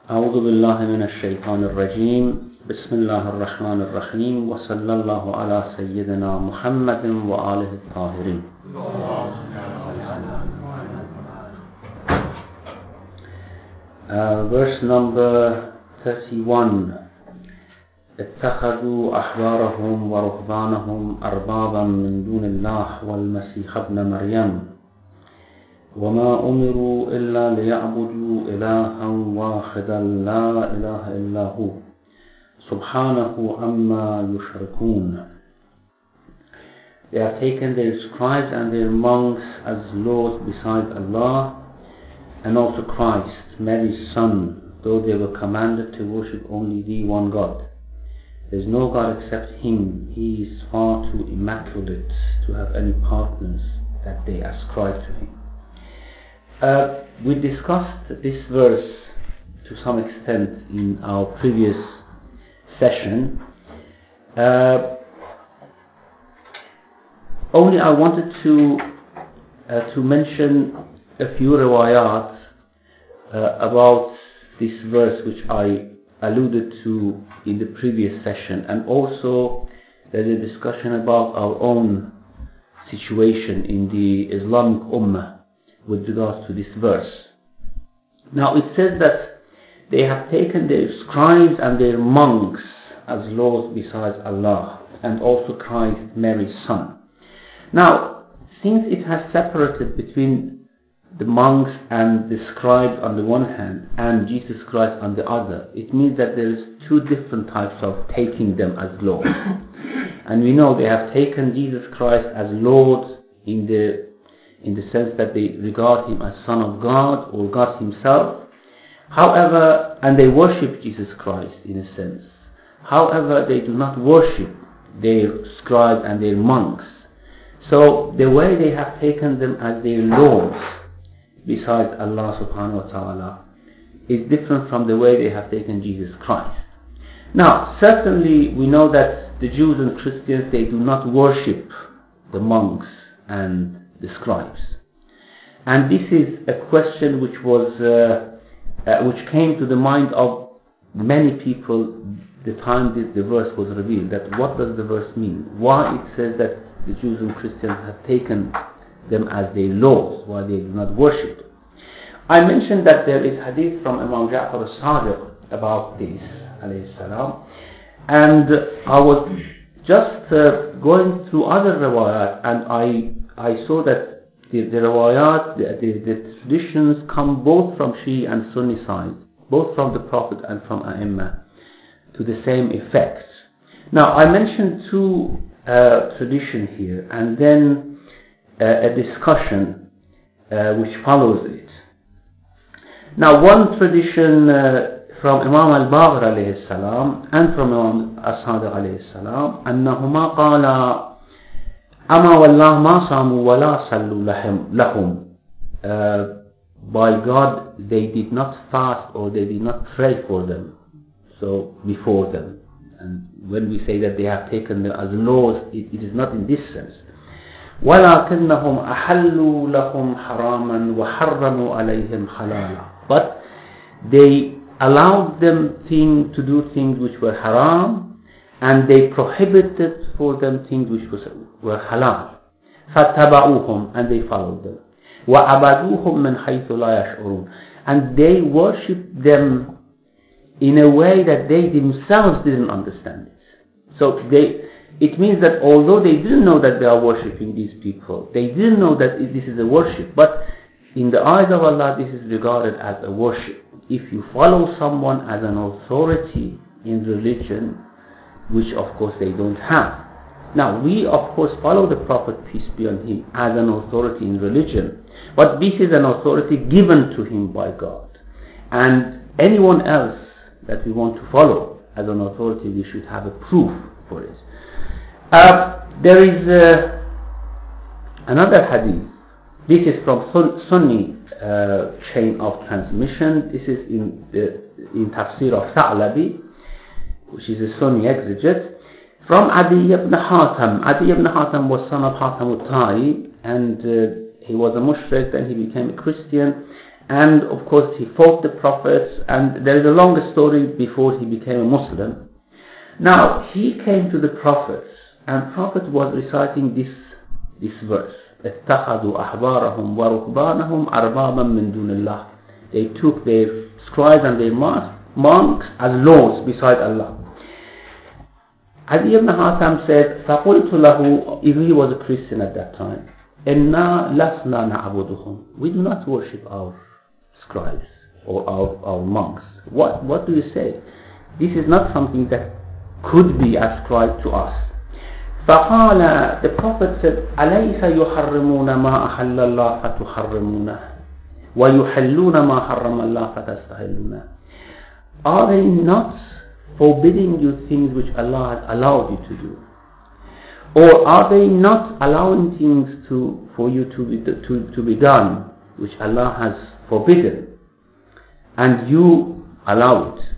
أعوذ بالله من الشيطان الرجيم بسم الله الرحمن الرحيم وصلى الله على سيدنا محمد وآله الطاهرين. Verse number 31. اتخذوا أحبارهم ورهبانهم أربابا من دون الله والمسيح ابن مريم وما أمروا إلا ليعبدوا إلها واحدا لا إله إلا هو سبحانه عما يشركون. They have taken their scribes and their monks as lords besides Allah, and also Christ, Mary's son, though they were commanded to worship only the one God. There is no God except Him. He is far too immaculate to have any partners that they ascribe to Him. We discussed this verse to some extent in our previous session. Only I wanted to mention a few riwayat about this verse which I alluded to in the previous session, and also there's a discussion about our own situation in the Islamic Ummah with regards to this verse. Now it says that they have taken their scribes and their monks as lords besides Allah, and also Christ, Mary's son. Now, since it has separated between the monks and the scribes on the one hand and Jesus Christ on the other, it means that there is two different types of taking them as lords. And we know they have taken Jesus Christ as Lord in the sense that they regard Him as Son of God or God Himself. However, and they worship Jesus Christ in a sense. However, they do not worship their scribes and their monks. So the way they have taken them as their lords besides Allah subhanahu wa ta'ala is different from the way they have taken Jesus Christ. Now, certainly we know that the Jews and Christians, they do not worship the monks and the scribes. And this is a question which came to the mind of many people the time the verse was revealed, that what does the verse mean? Why it says that the Jews and Christians have taken them as their lords, why they do not worship them. I mentioned that there is hadith from Imam Ja'far al-Sadiq about this, alayhi salam, and I was just going through other riwayat, and I saw that the riwayat, the traditions come both from Shia and Sunni side, both from the Prophet and from A'imma, to the same effect. Now, I mentioned two traditions here, and then a discussion which follows it. Now, one tradition from Imam al-Baqir alayhi salam and from Imam as-Sadiq alayhi salam, أنهما قال أما والله ما صاموا ولا صلوا لهم. By God, they did not fast or they did not pray for them, so before them. And when we say that they have taken them as lords, it is not in this sense. ولكنهم أحلوا لهم حراما وحرموا عليهم حلالا. But they allowed them to do things which were haram, and they prohibited for them things which were halal. فاتبعوهم, and they followed them. وعبدوهم من حيث لا يشعرون, and they worshipped them in a way that they themselves didn't understand it. So it means that although they didn't know that they are worshipping these people, they didn't know that this is a worship, but in the eyes of Allah this is regarded as a worship. If you follow someone as an authority in religion, which of course they don't have. Now we of course follow the Prophet, peace be on him, as an authority in religion, but this is an authority given to him by God, and anyone else that we want to follow as an authority, we should have a proof for it. There is another hadith. This is from Sunni chain of transmission. This is in Tafsir of Tha'labi, which is a Sunni exegete, from Adi ibn Hatim. Adi ibn Hatim was son of Hatim al-Ta'i, and he was a mushrik, then he became a Christian, And of course he fought the prophets, and there is a longer story before he became a Muslim. Now he came to the prophets, and Prophet was reciting this verse. اتخذوا أحبارهم ورهبانهم أربابا من دون الله. They took their scribes and their monks as lords beside Allah. Adi ibn Hatim said, فَقُلْتُ لَهُ, if he was a Christian at that time, إِنَّا لَسْنَا نَعْبُدُهُمْ, we do not worship our scribes or our monks. What do you say? This is not something that could be ascribed to us. فقال, the Prophet said, أَلَيْسَ يُحَرِّمُونَ مَا أَحَلَّ اللَّهُ فَتُحَرِّمُونَهُ وَيُحَلُّونَ مَا حَرَّمَ اللَّهُ فَتَسْتَحِلُّونَهُ. Are they not forbidding you things which Allah has allowed you to do? Or are they not allowing things for you to be done which Allah has forbidden, and you allow it?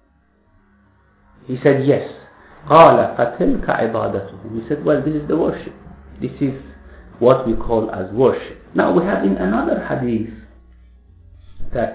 He said, yes. قال فتلك عبادتهم. He said, well, this is the worship. This is what we call as worship. Now we have in another hadith that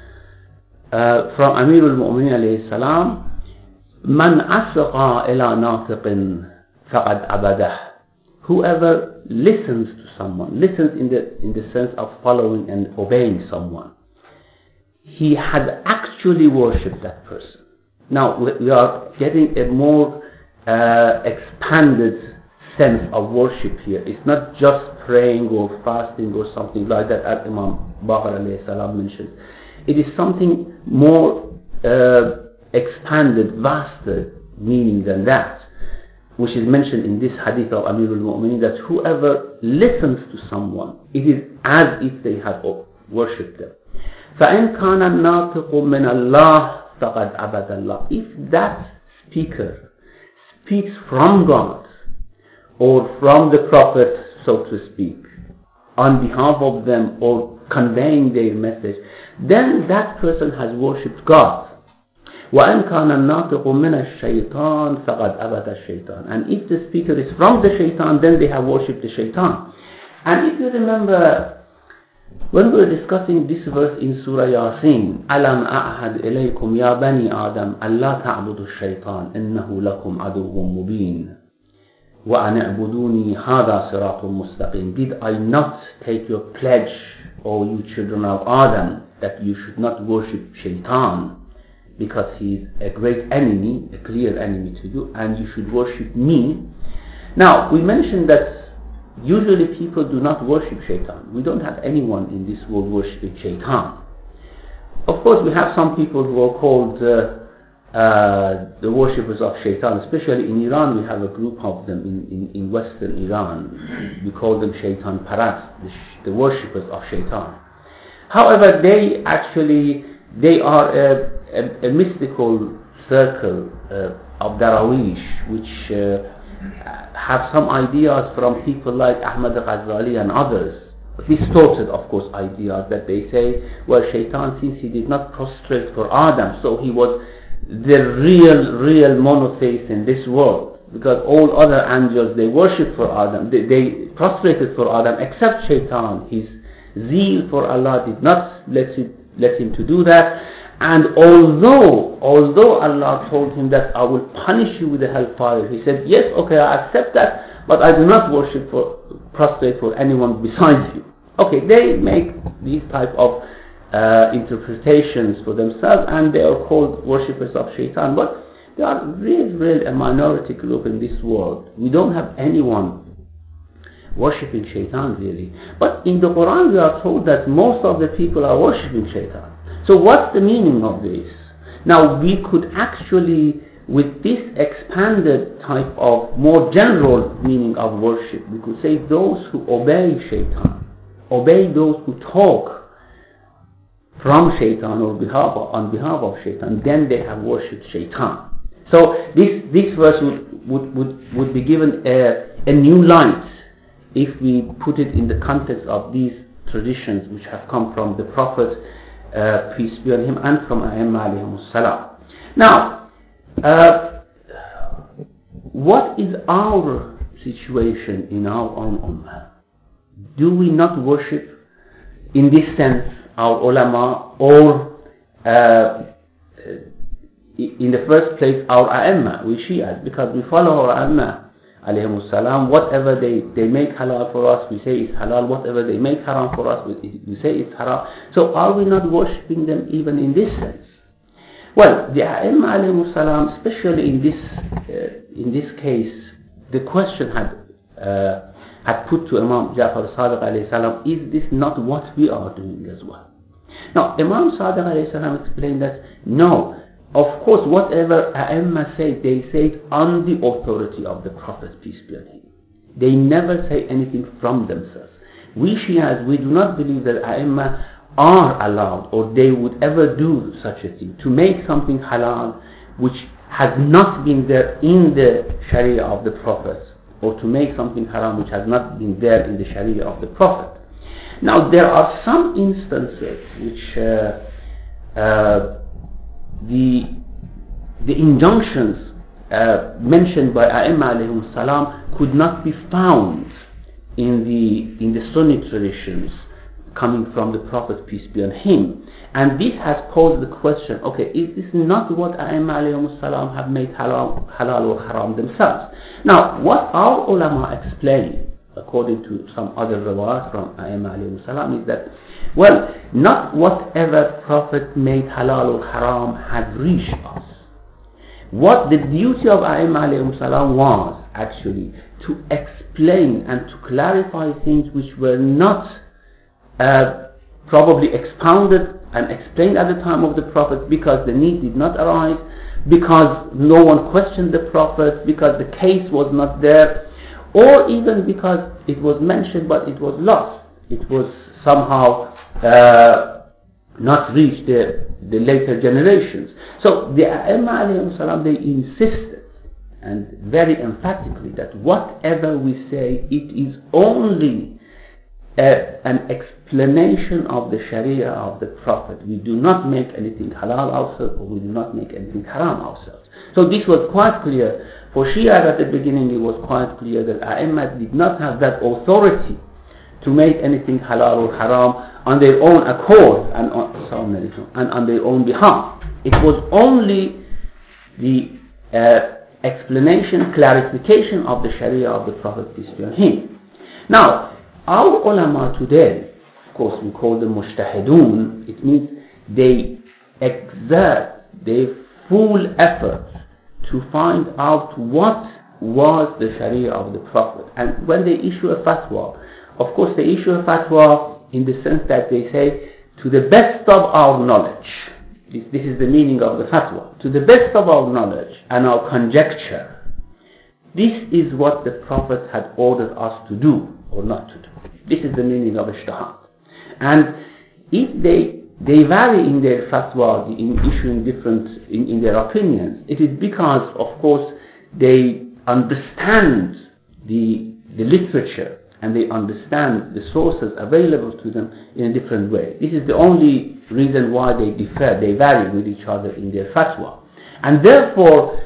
from Amir al-Mu'minin alayhi salam, من أصغى إلى ناطق فقد عبده. Whoever listens to someone, listens in the sense of following and obeying someone, he had actually worshipped that person. Now we are getting a more expanded sense of worship here. It's not just praying or fasting or something like that, as Imam Baqir alayhi salam mentioned. It is something more expanded, vaster meaning than that, which is mentioned in this hadith of Amir al-Mu'minin, that whoever listens to someone, it is as if they have worshipped them. فَإِنْ كَانَ النَّاطِقُ مِنَ اللَّهِ فَقَدْ عَبَدَ اللَّهِ. If that speaker speaks from God or from the Prophet, so to speak, on behalf of them or conveying their message, then that person has worshipped God. وَأَنْ كَانَ النَّاطِقُ مِنَ الشَّيْطَانِ فَقَدْ عَبَدَ الشَّيْطَانِ. And if the speaker is from the shaitan, then they have worshipped the shaitan. And if you remember, when we were discussing this verse in Surah Yasin, أَلَمْ أَعْهَدْ إِلَيْكُمْ يَا بَنِي آدَمَ أَلَّا تَعْبُدُوا الشَّيْطَانَ إِنَّهُ لَكُمْ عَدُوٌّ مُبِينٌ وَأَنِ اعْبُدُونِي هَذَا صِرَاطٌ مُسْتَقِيمٌ. Did I not take your pledge, O you children of Adam, that you should not worship shaitan, because he is a great enemy, a clear enemy to you, and you should worship me. Now, we mentioned that usually people do not worship shaitan. We don't have anyone in this world worshipping shaitan. Of course, we have some people who are called the worshippers of shaitan. Especially in Iran, we have a group of them in western Iran. We call them shaitan parast, the worshippers of shaitan. However, they are a mystical circle of Darawish, which have some ideas from people like Ahmad Ghazali and others, distorted of course ideas, that they say, well, shaitan, since he did not prostrate for Adam, so he was the real monotheist in this world, because all other angels, they worship for Adam, they prostrated for Adam, except shaitan. His zeal for Allah did not let him to do that. And although Allah told him that I will punish you with the hellfire, he said, yes, okay, I accept that, but I do not prostrate for anyone besides you. Okay, they make these type of interpretations for themselves, and they are called worshippers of shaitan, but they are really a minority group in this world. We don't have anyone worshipping shaitan really. But in the Quran we are told that most of the people are worshipping shaitan. So what's the meaning of this? Now we could actually, with this expanded type of more general meaning of worship, we could say those who obey shaitan, obey those who talk from shaitan or on behalf of shaitan, then they have worshipped shaitan. So this verse would be given a new light if we put it in the context of these traditions which have come from the Prophet, peace be on him, and from A'immah alayhimus salam. Now, what is our situation in our own ummah? Do we not worship in this sense our ulama, or in the first place our a'imma, we Shias, because we follow our a'imma alayhimus salam. Whatever they make halal for us, we say it's halal. Whatever they make haram for us, we say it's haram. So are we not worshipping them even in this sense? Well, the a'imma alayhimus salam, especially in this case, the question had put to Imam Ja'far Sadiq alayhi salam, is this not what we are doing as well? Now, Imam Sadiq alayhi salam explained that no, of course, whatever a'imma say, they say it on the authority of the Prophet, peace be on him. They never say anything from themselves. We Shias, we do not believe that a'imma are allowed, or they would ever do such a thing, to make something halal which has not been there in the Sharia of the Prophet, or to make something haram which has not been there in the Sharia of the Prophet. Now, there are some instances which the injunctions mentioned by A'imma alayhim salam could not be found in the Sunni traditions coming from the Prophet, peace be on him. And this has posed the question, okay, is this not what A'imma alayhim salam have made halal or haram themselves? Now, what our ulama explain, according to some other riwayat from A'imma alayhim salam, is that, well, not whatever Prophet made halal or haram has reached us. What the duty of A'imma alayhim salam was actually to explain and to clarify things which were not probably expounded and explained at the time of the Prophet, because the need did not arise, because no one questioned the Prophet, because the case was not there, or even because it was mentioned but it was lost. It was somehow not reached the later generations. So the A'imma alayhim salam, they insisted, and very emphatically, that whatever we say, it is only an explanation of the Sharia of the Prophet. We do not make anything halal ourselves, or we do not make anything haram ourselves. So this was quite clear. For Shia at the beginning, it was quite clear that A'imma did not have that authority to make anything halal or haram on their own accord and on their own behalf. It was only the explanation, clarification of the Sharia of the Prophet, peace be on him. Now, our ulama today, of course we call them mujtahidun, it means they exert their full effort to find out what was the Sharia of the Prophet. And when they issue a fatwa, of course they issue a fatwa in the sense that they say, to the best of our knowledge. This is the meaning of the fatwa. To the best of our knowledge and our conjecture, this is what the Prophet had ordered us to do or not to do. This is the meaning of ijtihad. And if they vary in their fatwa, in issuing different, in their opinions, it is because, of course, they understand the literature and they understand the sources available to them in a different way. This is the only reason why they differ, they vary with each other in their fatwa. And therefore,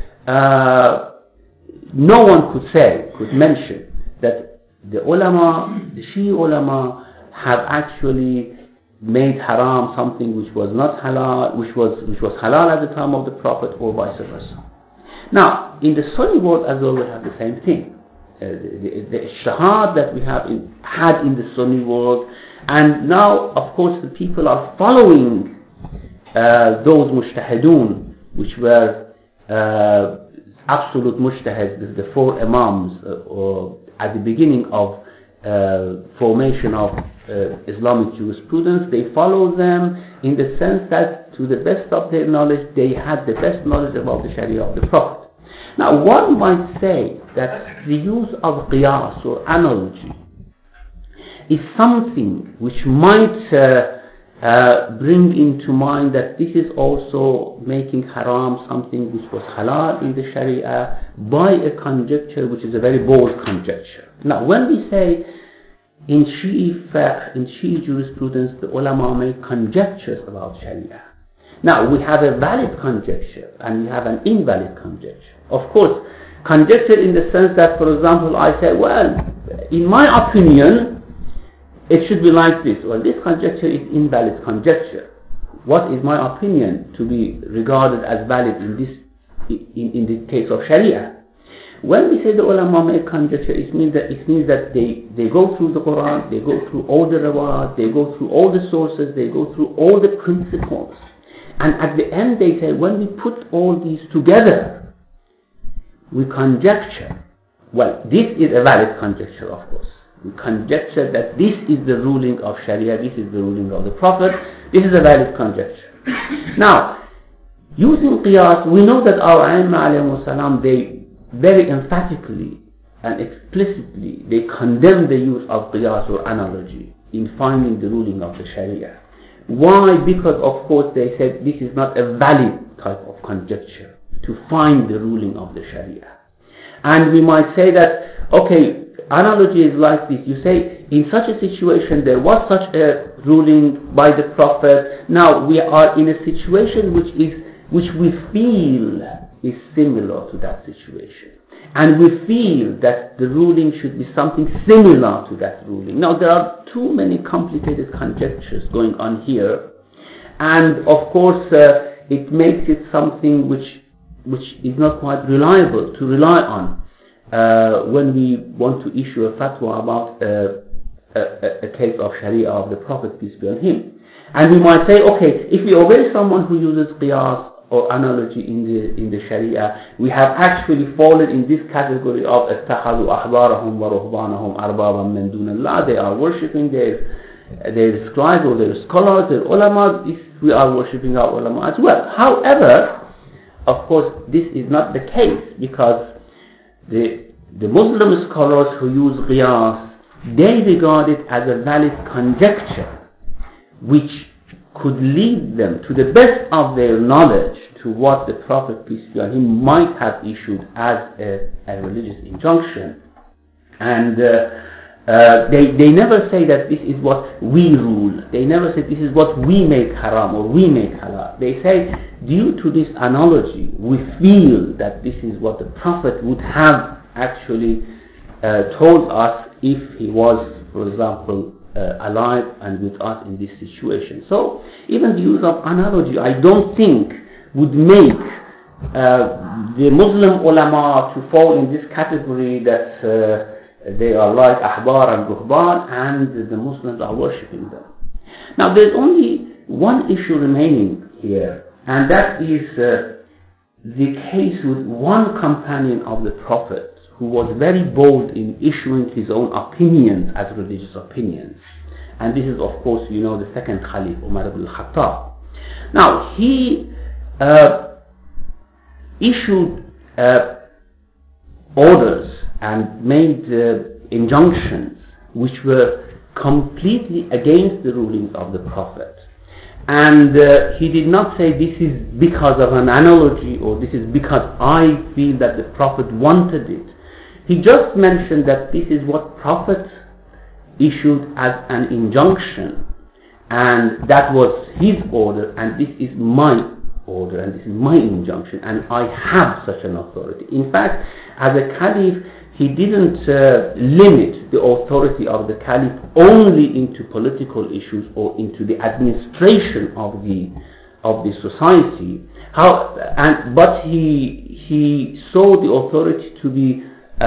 no one could mention that the ulama, the Shia ulama, have actually made haram something which was not halal, which was halal at the time of the Prophet, or vice versa. Now, in the Sunni world as well, we have the same thing. The ijtihad that we had in the Sunni world, and now, of course, the people are following those mujtahidun, which were absolute mujtahids, the four imams, at the beginning of formation of Islamic jurisprudence. They follow them in the sense that, to the best of their knowledge, they had the best knowledge about the Sharia of the Prophet. Now, one might say that the use of qiyas or analogy is something which might bring into mind that this is also making haram something which was halal in the Sharia by a conjecture which is a very bold conjecture. Now, when we say in Shi'i fiqh, in Shi'i jurisprudence, the ulama make conjectures about Sharia. Now, we have a valid conjecture and we have an invalid conjecture. Of course, conjecture in the sense that, for example, I say, well, in my opinion, it should be like this. Well, this conjecture is invalid conjecture. What is my opinion to be regarded as valid in the case of Sharia? When we say the ulama make conjecture, it means that they go through the Quran, they go through all the riwayat, they go through all the sources, they go through all the principles, and at the end they say, when we put all these together, we conjecture. Well, this is a valid conjecture, of course. We conjecture that this is the ruling of Sharia, this is the ruling of the Prophet. This is a valid conjecture. Now, using qiyas, we know that our Aimma alayhimus salam, they very emphatically and explicitly they condemn the use of qiyas or analogy in finding the ruling of the Sharia. Why? Because of course they said this is not a valid type of conjecture to find the ruling of the Sharia. And we might say that, okay, analogy is like this. You say, in such a situation there was such a ruling by the Prophet. Now we are in a situation which we feel is similar to that situation, and we feel that the ruling should be something similar to that ruling. Now there are too many complicated conjectures going on here, and of course it makes it something which is not quite reliable to rely on when we want to issue a fatwa about a case of Sharia of the Prophet, peace be on him. And we might say, okay, if we obey someone who uses qiyas or analogy in the Sharia, we have actually fallen in this category of اتخذوا أحبارهم ورهبانهم أربابا من دون الله. They are worshipping their scribes or their scholars, their ulama. We are worshipping our ulama as well. However, of course, this is not the case, because the Muslim scholars who use qiyas, they regard it as a valid conjecture which could lead them to the best of their knowledge to what the Prophet, peace be on him, might have issued as a religious injunction. And they never say that this is what we rule. They never say this is what we make haram or we make halal. They say, due to this analogy, we feel that this is what the Prophet would have actually told us if he was, for example, alive and with us in this situation. So even the use of analogy, I don't think would make the Muslim ulama to fall in this category that they are like ahbar and ruhban and the Muslims are worshipping them. Now there's only one issue remaining here, and that is the case with one companion of the Prophet who was very bold in issuing his own opinions as religious opinions. And this is, of course, you know, the second Caliph, Umar ibn al-Khattab. Now, he issued orders and made injunctions which were completely against the rulings of the Prophet. And he did not say this is because of an analogy or this is because I feel that the Prophet wanted it. He just mentioned that this is what Prophet issued as an injunction, and that was his order, and this is my order, and this is my injunction, and I have such an authority. In fact, as a caliph, he didn't limit the authority of the caliph only into political issues or into the administration of the society. But he saw the authority to be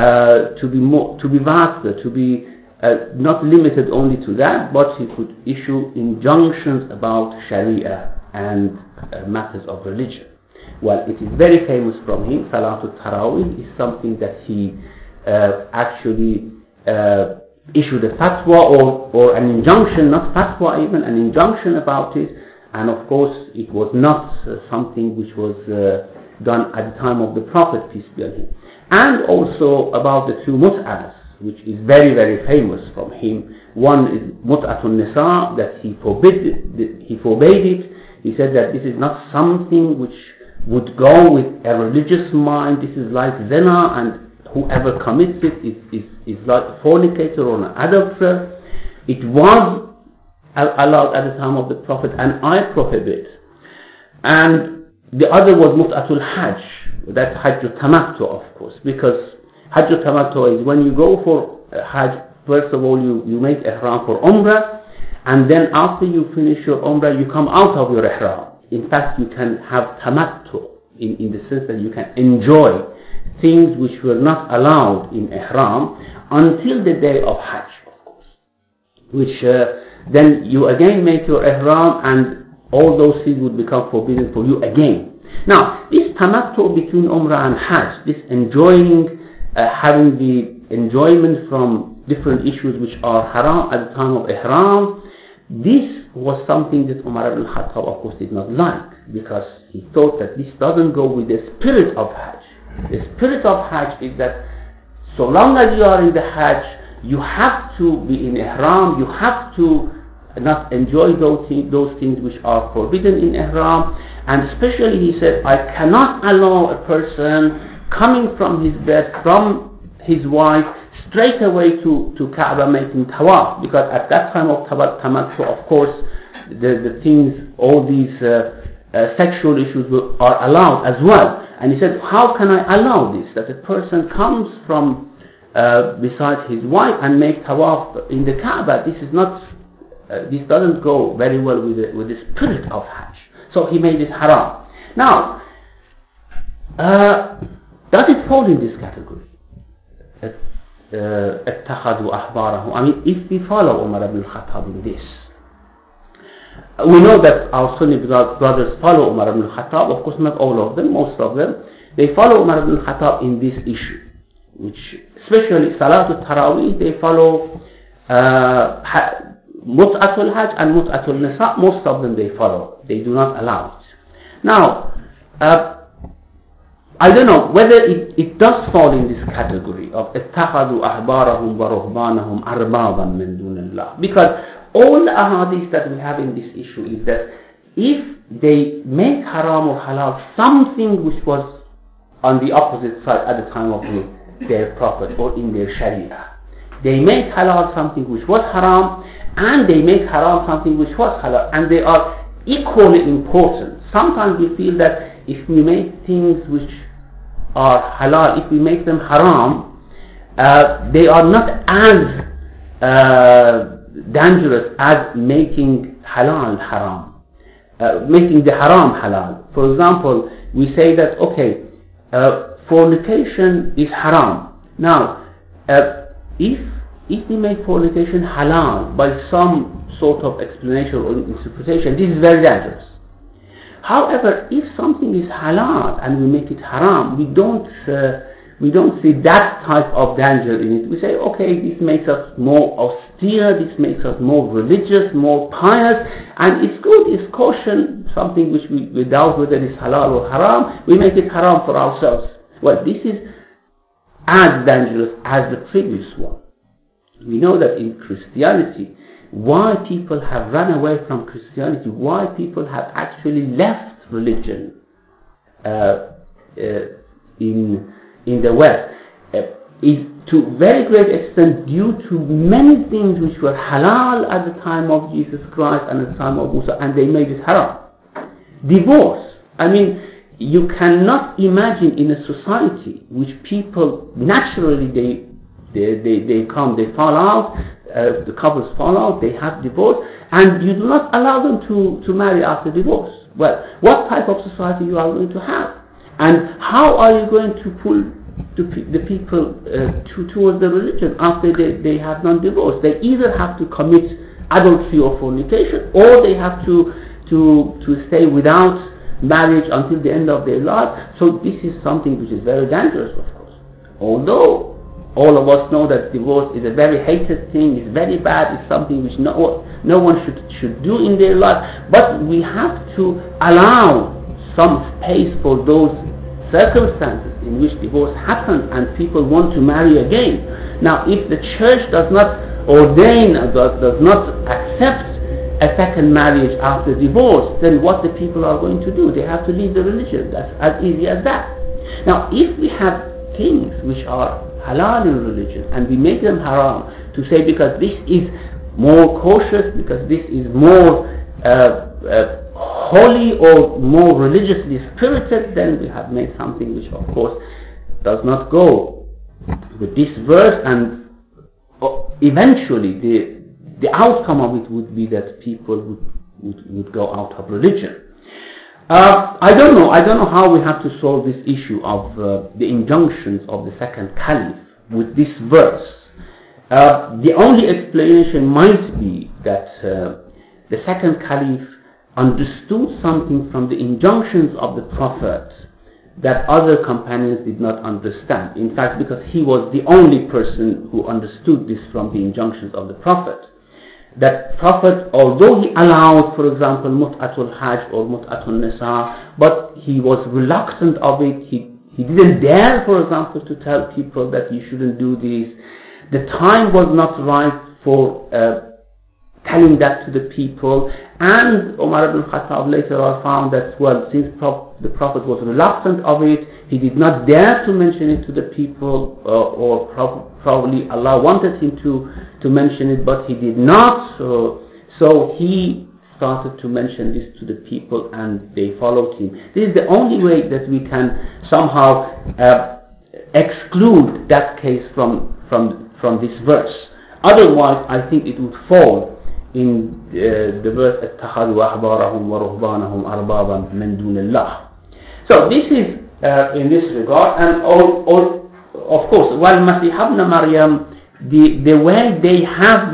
vaster, to be not limited only to that, but he could issue injunctions about Sharia and matters of religion. Well, it is very famous from him. Salatul Tarawih is something that he actually issued a fatwa or an injunction, not fatwa even, an injunction about it. And of course, it was not something which was done at the time of the Prophet, peace be on him. And also about the two mut'ahs, which is very, very famous from him. One is mut'atun nisa, that he forbade it. He said that this is not something which would go with a religious mind. This is like zina, and whoever commits it is like a fornicator or an adulterer. It was allowed at the time of the Prophet, and I prohibit. And the other was mut'atul hajj. That's hajj tamattu, of course, because hajj tamattu is when you go for hajj first of all you make ihram for Umrah, and then after you finish your Umrah, you come out of your ihram. In fact, you can have tamattu, in the sense that you can enjoy things which were not allowed in ihram until the day of Hajj, of course. Which then you again make your ihram, and all those things would become forbidden for you again. Now, this tamattu between Umrah and Hajj, this enjoying, having the enjoyment from different issues which are haram at the time of ihram, this was something that Umar ibn Khattab, of course, did not like, because he thought that this doesn't go with the spirit of Hajj. The spirit of Hajj is that so long as you are in the Hajj, you have to be in ihram, you have to not enjoy those things which are forbidden in ihram. And especially, he said, I cannot allow a person coming from his bed, from his wife, straight away to Kaaba making tawaf, because at that time of tamattu, of course, the things, all these sexual issues are allowed as well. And he said, how can I allow this, that a person comes from beside his wife and make tawaf in the Kaaba? This is not, this doesn't go very well with the spirit of Hajj. So he made it haram. Now, does it fall in this category? اتخذوا أحبارهم. I mean, if we follow Umar ibn Khattab in this, we know that our Sunni brothers follow Umar ibn Khattab. Of course, not all of them, most of them. They follow Umar ibn Khattab in this issue, which, especially Salatul Tarawih, they follow Mut'atul Hajj and Mut'atul Nisa. Most of them they follow. They do not allow it. Now, I don't know whether it does fall in this category of اتخذوا أحبارهم ورهبانهم أربابا من دون الله, because all the ahadith that we have in this issue is that if they make haram or halal something which was on the opposite side at the time of their prophet or in their sharia, they make halal something which was haram, and they make haram something which was halal, and they are equally important. Sometimes we feel that if we make things which are halal, if we make them haram, they are not as dangerous as making halal haram, making the haram halal. For example, we say that, okay, fornication is haram. Now, if we make fornication halal by some sort of explanation or interpretation, this is very dangerous. However, if something is halal and we make it haram, we don't see that type of danger in it. We say, okay, this makes us more austere, this makes us more religious, more pious, and it's good, it's caution, something which we doubt whether it's halal or haram, we make it haram for ourselves. Well, this is as dangerous as the previous one. We know that in Christianity, why people have run away from Christianity, why people have actually left religion in the West, is to very great extent due to many things which were halal at the time of Jesus Christ and at the time of Musa, and they made it haram. Divorce. I mean, you cannot imagine in a society which people naturally they fall out, the couples fall out, they have divorce, and you do not allow them to marry after divorce. Well, what type of society you are going to have? And how are you going to pull the people towards the religion after they have non-divorce? They either have to commit adultery or fornication, or they have to stay without marriage until the end of their life. So this is something which is very dangerous, of course. Although all of us know that divorce is a very hated thing, it's very bad, it's something which no one should do in their life, but we have to allow some space for those circumstances in which divorce happens and people want to marry again. Now, if the church does not ordain, does not accept a second marriage after divorce, then what the people are going to do? They have to leave the religion. That's as easy as that. Now, if we have things which are halal in religion and we make them haram to say because this is more cautious, because this is more holy or more religiously spirited, then we have made something which of course does not go with this verse, and eventually the outcome of it would be that people would go out of religion. I don't know how we have to solve this issue of the injunctions of the second caliph with this verse. The only explanation might be that the second caliph understood something from the injunctions of the Prophet that other companions did not understand. In fact, because he was the only person who understood this from the injunctions of the Prophet. That Prophet, although he allowed, for example, mut'atul hajj or mut'atul nisa, but he was reluctant of it. He didn't dare, for example, to tell people that you shouldn't do this. The time was not right for telling that to the people. And Umar ibn Khattab later on found that, well, since the Prophet was reluctant of it, he did not dare to mention it to the people, or probably Allah wanted him to mention it, but he did not. So he started to mention this to the people, and they followed him. This is the only way that we can somehow exclude that case from this verse. Otherwise, I think it would fall in the verse اتخذوا أحبارهم ورهبانهم أربابا من دون الله. So this is in this regard, and all of course, while Masih ibn Maryam, the way they have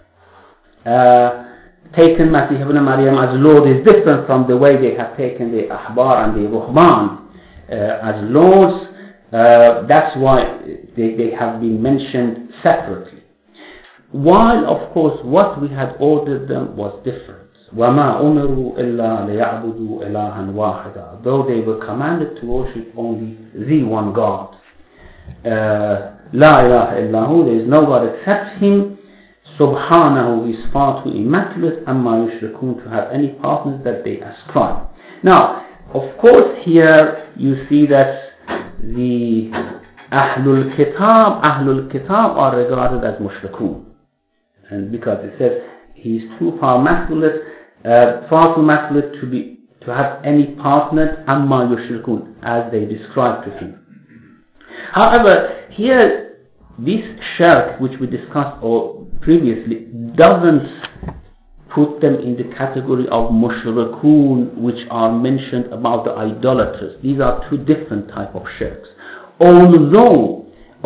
taken Masih ibn Maryam as Lord is different from the way they have taken the Ahbar and the Ruhban as Lords. That's why they have been mentioned separately. While, of course, what we had ordered them was different. وَمَا أُمِرُوا إِلَّا لِيَعْبُدُوا إِلَهًا وَاحِدًا. Though they were commanded to worship only the one God. لَا إِلَهَ إِلَّا هُ. There is no God except Him. Subhanahu is far too immaculate. أَمَّا يُشْرِكُونَ, to have any partners that they ascribe. Now, of course, here you see that the Ahlul Kitab are regarded as mushrikun. And because it says he is too far too masculine to have any partner, amma yushrikun, as they describe to him. However, here this shirk which we discussed previously doesn't put them in the category of mushrikun, which are mentioned about the idolaters. These are two different type of shirks. Although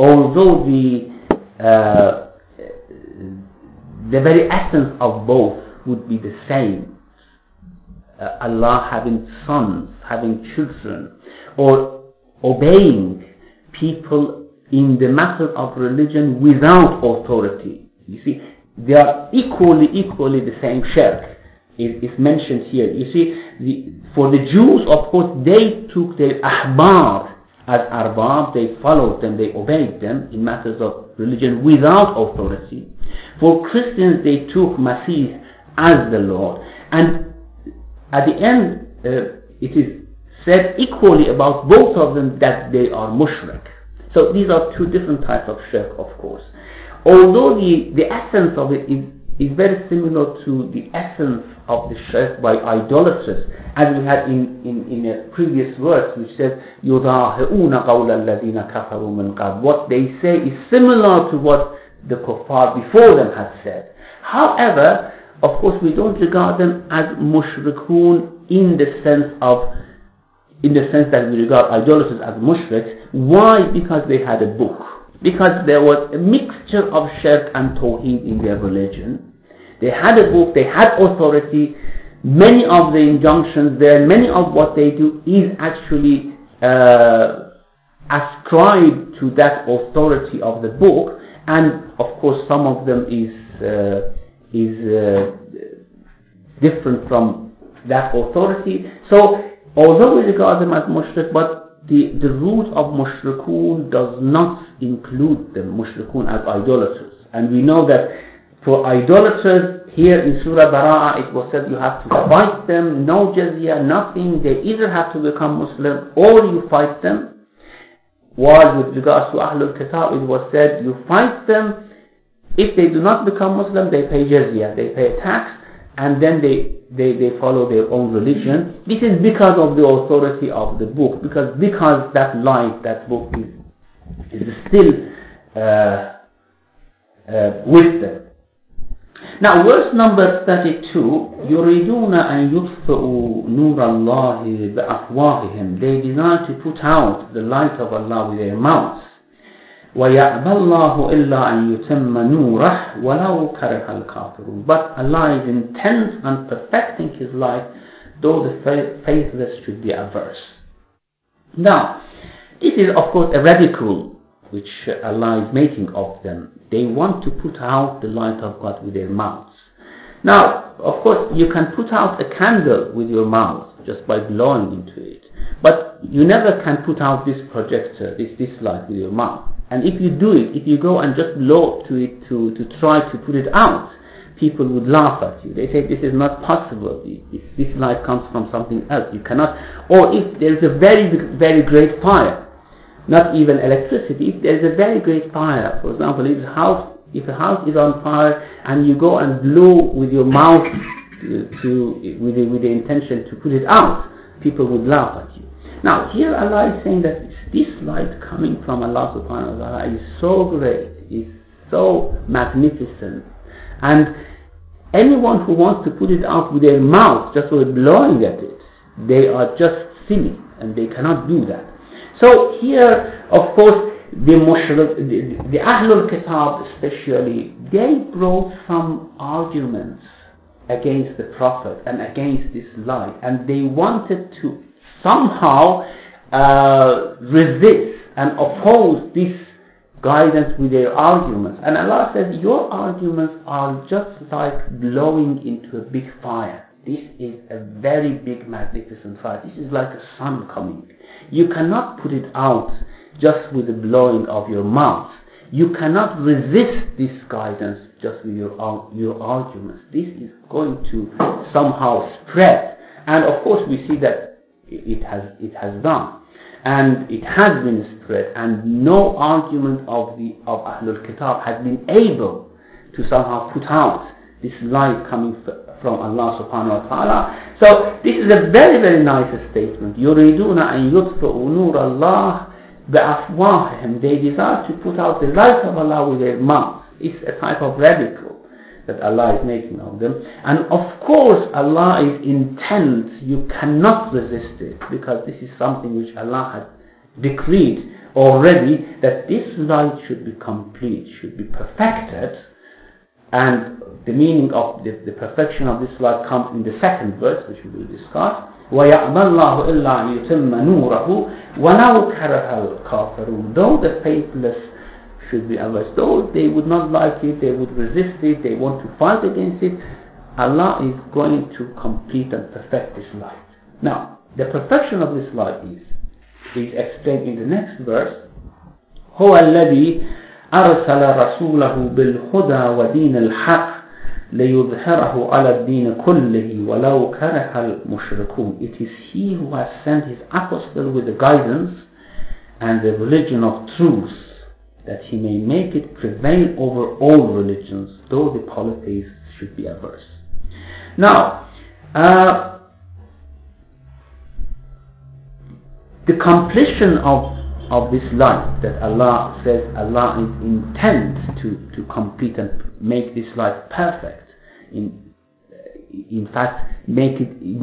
the very essence of both would be the same. Allah having sons, having children, or obeying people in the matter of religion without authority. You see, they are equally the same shirk. It is mentioned here. You see, for the Jews, of course, they took their ahbar as arbab, they followed them, they obeyed them in matters of religion without authority. For Christians, they took Masih as the Lord. And at the end, it is said equally about both of them that they are mushrik. So these are two different types of shirk, of course. Although the essence of it is very similar to the essence of the shirk by idolaters, as we had in a previous verse which says يُضَاهِئُونَ قَوْلَ الَّذِينَ كَفَرُوا مِنْ قَبْلِ. What they say is similar to what the kuffar before them had said. However, of course, we don't regard them as mushrikun in the sense that we regard idolaters as mushriks. Why? Because they had a book. Because there was a mixture of shirk and tawheed in their religion. They had a book, they had authority. Many of the injunctions there, many of what they do is actually ascribed to that authority of the book. And of course, some of them is different from that authority. So, although we regard them as mushrik, but the root of mushrikun does not include them, mushrikun as idolaters. And we know that for idolaters, here in Surah Bara'ah, it was said you have to fight them, no jizya, nothing. They either have to become Muslim or you fight them. While with regards to Ahlul Kitab, it was said you fight them. If they do not become Muslim, they pay jizya, they pay tax, and then they follow their own religion. This is because of the authority of the book, because that light, that book is still with them. Now, verse number 32, يُرِيدُونَ أَن يُطْفِئُوا نُورَ اللَّهِ بِأَفْوَاهِهِمْ. They desire to put out the light of Allah with their mouths. وَيَأْبَى اللَّهُ إِلَّا أَن يُتِمَّ نُورَهُ وَلَوْ كَرِهَ الْكَافِرُونَ. But Allah is intent on perfecting His light, though the faithless should be averse. Now, this is of course a ridicule which Allah is making of them. They want to put out the light of God with their mouths. Now, of course, you can put out a candle with your mouth just by blowing into it. But you never can put out this projector, this light with your mouth. And if you do it, if you go and just blow to it to try to put it out, people would laugh at you. They say this is not possible. This light comes from something else. You cannot. Or if there is a very, very great fire, not even electricity, if there is a very great fire, for example, if a house is on fire and you go and blow with your mouth with the intention to put it out, people would laugh at you. Now here Allah is saying that this light coming from Allah subhanahu wa ta'ala is so great, is so magnificent, and anyone who wants to put it out with their mouth just by blowing at it, they are just silly and they cannot do that. So here, of course, the Ahlul Kitab especially, they brought some arguments against the Prophet and against this light, and they wanted to somehow resist and oppose this guidance with their arguments. And Allah says, your arguments are just like blowing into a big fire. This is a very big, magnificent fire. This is like a sun coming. You cannot put it out just with the blowing of your mouth. You cannot resist this guidance just with your arguments. This is going to somehow spread. And of course we see that it has done. And it has been spread. And no argument of Ahlul Kitab has been able to somehow put out this light coming from Allah subhanahu wa ta'ala. So this is a very, very nice statement. يُرِيدُونَ أَن يُطْفِئُوا نُورَ اللَّهِ بِأَفْوَاهِهِمْ. They desire to put out the light of Allah with their mouth. It's a type of ridicule that Allah is making of them. And of course Allah is intent, you cannot resist it, because this is something which Allah has decreed already, that this light should be complete, should be perfected. And the meaning of the perfection of this light comes in the second verse, which we will discuss. وَيَأْبَى اللَّهُ إِلَّا أَن يُتِمَّ نُورَهُ وَلَوْ كَرَهَ الْكَافِرُونَ. Though the faithless should be averse, though they would not like it, they would resist it, they want to fight against it, Allah is going to complete and perfect this light. Now, the perfection of this light is explained in the next verse. هُوَ الَّذِي أرسل رسوله بالهدى ودين الحق ليظهره على الدين كله ولو كره المشركون. It is He who has sent His apostle with the guidance and the religion of truth, that He may make it prevail over all religions, though the polytheists should be averse. Now, the completion of this light, that Allah says Allah is intent to complete and make this light perfect. In fact, means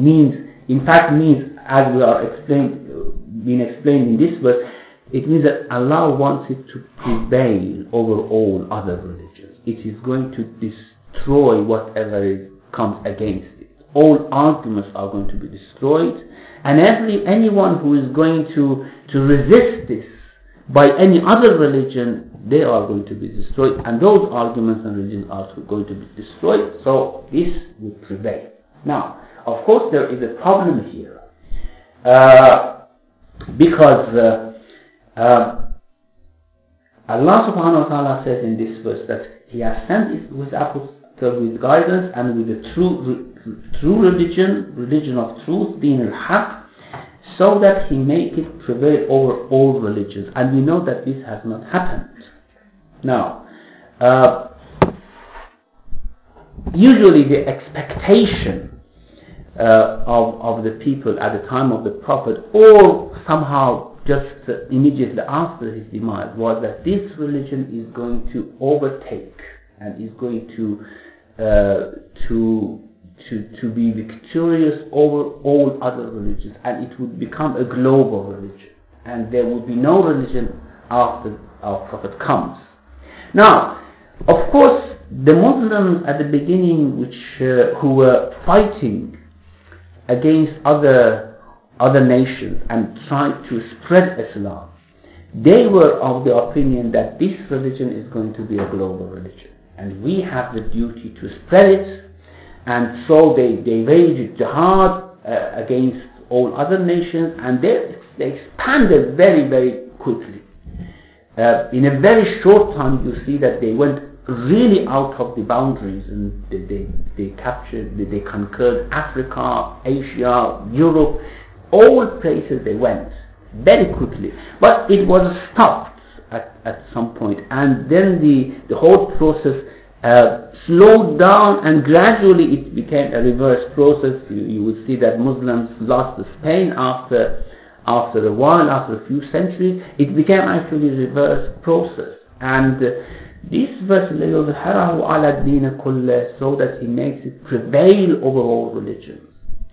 as we are being explained in this verse, it means that Allah wants it to prevail over all other religions. It is going to destroy whatever comes against it. All arguments are going to be destroyed, and anyone who is going to resist this by any other religion, they are going to be destroyed, and those arguments and religions are going to be destroyed. So this will prevail. Now, of course, there is a problem here, because Allah subhanahu wa ta'ala says in this verse that He has sent His apostle with guidance and with the true religion of truth, Deen al-Haq, so that He make it prevail over all religions. And we know that this has not happened. Now, usually the expectation of the people at the time of the Prophet, or somehow just immediately after his demise, was that this religion is going to overtake and is going to be victorious over all other religions, and it would become a global religion, and there would be no religion after our Prophet comes. Now, of course, the Muslims at the beginning, who were fighting against other nations and trying to spread Islam, they were of the opinion that this religion is going to be a global religion, and we have the duty to spread it. And so they waged jihad against all other nations, and they expanded very, very quickly. In a very short time, you see that they went really out of the boundaries, and they conquered Africa, Asia, Europe, all places they went very quickly. But it was stopped at some point, and then the whole process slowed down, and gradually it became a reverse process. You would see that Muslims lost Spain after a while, after a few centuries. It became actually a reverse process. And this verse, لِيُظْهِرَهُ عَلَى الدِّينِ كُلِّهِ, so that he makes it prevail over all religions.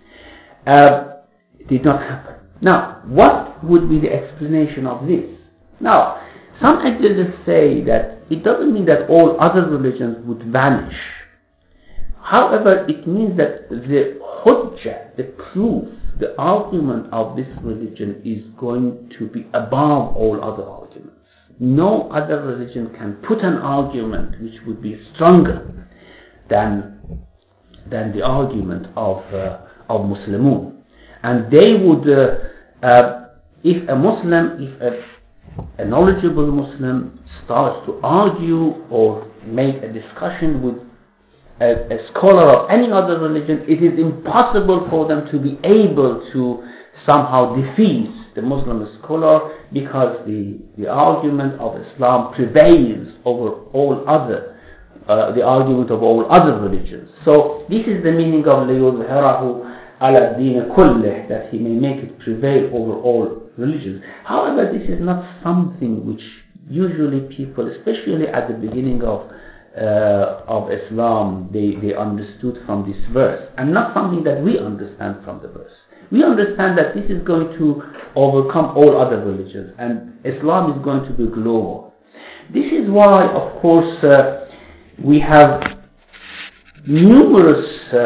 It did not happen. Now, what would be the explanation of this? Now, some exegetes say that it doesn't mean that all other religions would vanish. However, it means that the hujjah, the proof, the argument of this religion is going to be above all other arguments. No other religion can put an argument which would be stronger than the argument of Muslimun. And they would, if a knowledgeable Muslim starts to argue or make a discussion with a scholar of any other religion, it is impossible for them to be able to somehow defeat the Muslim scholar, because the argument of Islam prevails over all other, the argument of all other religions. So this is the meaning of لِيُظْهِرَهُ عَلَى الدِّينِ كُلِّهِ, that he may make it prevail over all religions. However, this is not something which usually people, especially at the beginning of Islam, they understood from this verse, and not something that we understand from the verse. We understand that this is going to overcome all other religions, and Islam is going to be global. This is why, of course, we have numerous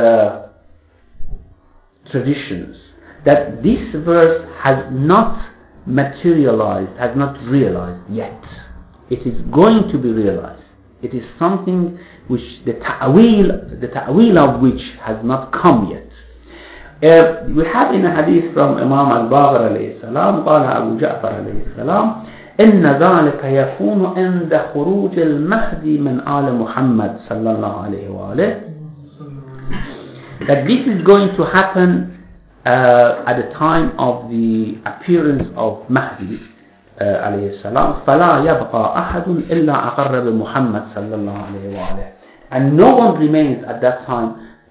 traditions that this verse has not materialized, has not realized yet. It is going to be realized. It is something which the ta'wil of which has not come yet. We have in a hadith from Imam al-Baqir alayhi salam, قال Abu Ja'far alayhi salam, إن ذلك يكون عند خروج المهدي من آل محمد صلى الله عليه وآله, that this is going to happen at the time of the appearance of Mahdi عليه السلام, فلا يبقى أحد إلا أقر بمحمد صلى الله عليه وآله, and no one remains at that time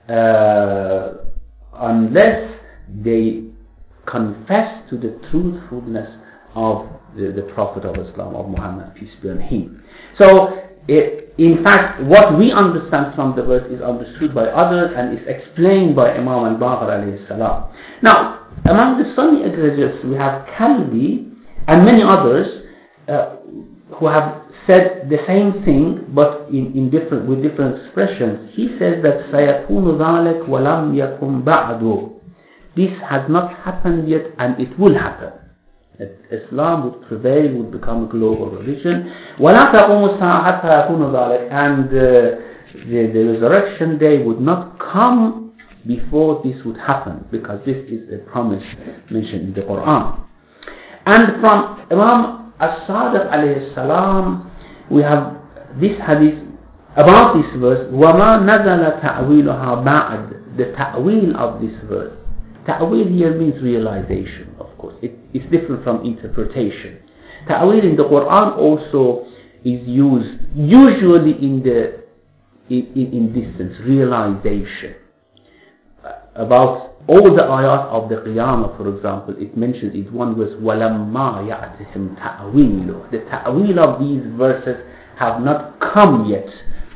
unless they confess to the truthfulness of the Prophet of Islam, of Muhammad, peace be on him. So, in fact, what we understand from the verse is understood by others and is explained by Imam al-Baqir alayhi salam. Now, among the Sunni exegetes, we have Kalbi and many others who have said the same thing, but with different expressions. He says that سَيَكُونُ ذَلِكَ وَلَمْ يَكُنْ بَعْدُ, this has not happened yet, and it will happen. That Islam would prevail, would become a global religion. وَلَا تَقُومُ السَّاعَةُ حَتَّى يَكُونُ ذَلِكَ, and the resurrection day would not come before this would happen, because this is a promise mentioned in the Quran. And from Imam as-Sadiq alayhi salam, we have this hadith about this verse, وَمَا نَزَلَ تَعْوِيلُهَا بَعْدْ, the ta'wil of this verse. Ta'wil here means realization, of course. It's different from interpretation. Ta'wil in the Quran also is used usually in this sense, realization. About all the ayat of the Qiyamah, for example, it mentions in one verse, وَلَمَّا يَعْتِهِمْ تَعْوِيلُهُ, the ta'wil of these verses have not come yet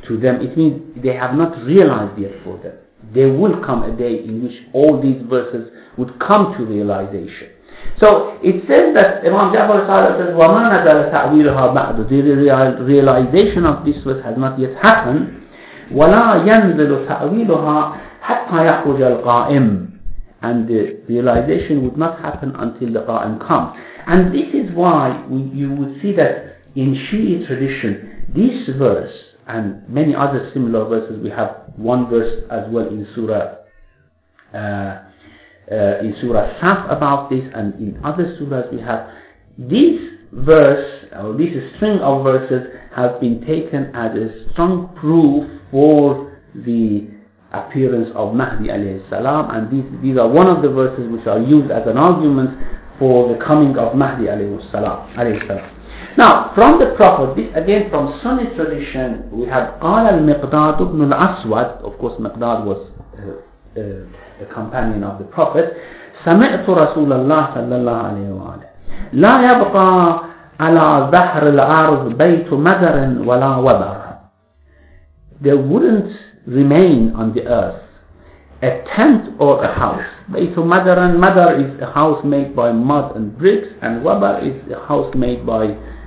to them, it means they have not realized yet for them. There will come a day in which all these verses would come to realization. So it says that Imam Ja'far Sadiq says, وَمَا نَزَلَ تَعْوِيلُهَا بَعْدُ. The realization of this verse has not yet happened. وَلَا يَنزِلُ تَعْوِيلُهَا حَتَّى يَخْرُجَ الْقَائِمُ. And the realization would not happen until the Qa'im comes. And this is why you would see that in Shi'i tradition, this verse and many other similar verses, we have one verse as well in Surah Saf about this, and in other surahs we have this verse, or this string of verses have been taken as a strong proof for the appearance of Mahdi alayhi salam, and these are one of the verses which are used as an argument for the coming of Mahdi alayhi salam. Now, from the Prophet, this again from Sunni tradition, we have قال المقداد ibn al-Aswad. Of course, Miqdad was a companion of the Prophet. سمعت رسول الله صلى الله عليه وآله لا يبقى على ظهر الأرض بيت مدر ولا وبر. There wouldn't remain on the earth a tent or a house. Bayt Madar, Madar is a house made by mud and bricks, and Wabar is a house made by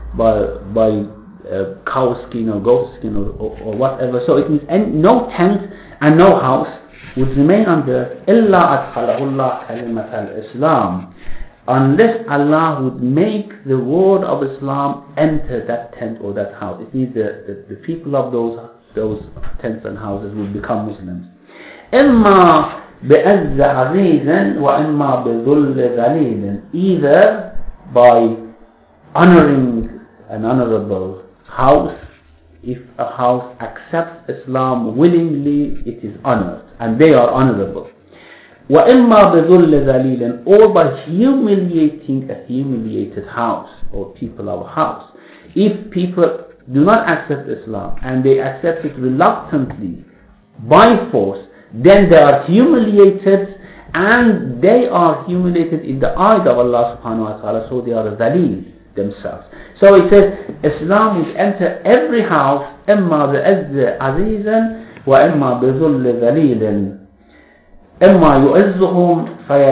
cow skin or goat skin or whatever. So it means no tent and no house would remain on the earth إِلَّا أَدْخَلَهُ اللَّهُ كَلِمَةَ الْإِسْلَامِ, unless Allah would make the word of Islam enter that tent or that house. It means the people of those tents and houses will become Muslims. إِمَّا بِأَزَّ عَزِيزٍ وَإِمَّا بِذُلِّ ذَلِيلٍ, either by honoring an honorable house. If a house accepts Islam willingly, it is honored, and they are honorable. وَإِمَّا بِذُلِّ ذَلِيلٍ, or by humiliating a humiliated house or people of a house. If people do not accept Islam and they accept it reluctantly, by force, then they are humiliated, and they are humiliated in the eyes of Allah subhanahu wa ta'ala, so they are dhaleel themselves. So it says Islam will enter every house إما بعز عزيز وإما بذل ذليل إما يعزهم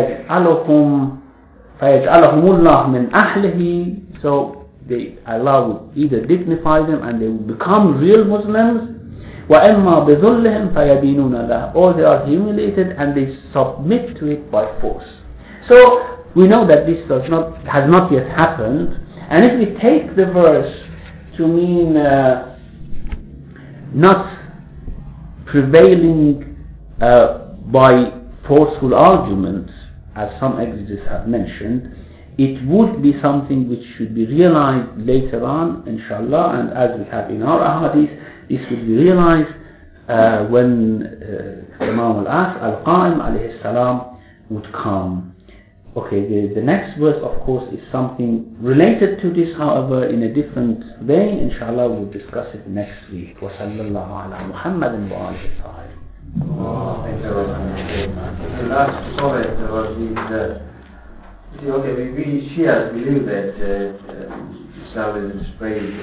فيجعلهم الله من أهله. So Allah will either dignify them and they will become real Muslims, وإما بذلهم فيدينون له, or they are humiliated and they submit to it by force. So we know that this has not yet happened. And if we take the verse to mean not prevailing by forceful arguments, as some exegetes have mentioned, it would be something which should be realized later on, inshallah, and as we have in our ahadith, this would be realized when Imam al-Qa'im alayhi salam would come. Okay, the next verse, of course, is something related to this, however, in a different vein. Inshallah, we'll discuss it next week. وَصَلَّى اللَّهُ عَلَى مُحَمَّدٍ وَآلِهِ وَصَحْبِهِ. The last comment was we Shias believe that Islam is spread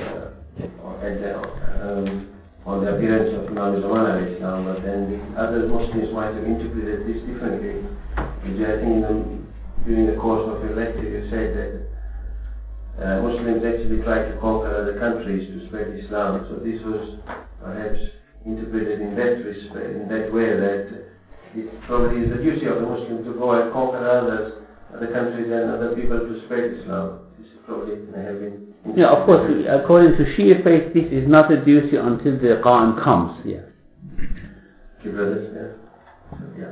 on the appearance of Imam Zaman alayhi salam, but then the other Muslims might have interpreted this differently. I think during the course of your lecture you said that Muslims actually tried to conquer other countries to spread Islam. So this was perhaps interpreted in that way, that it probably is the duty of the Muslim to go and conquer other countries and other people to spread Islam. This probably may have been. Yeah, of course, according to Shia faith, this is not a duty until the Qa'im comes. Yeah. Okay, brothers. Yeah. So, yeah.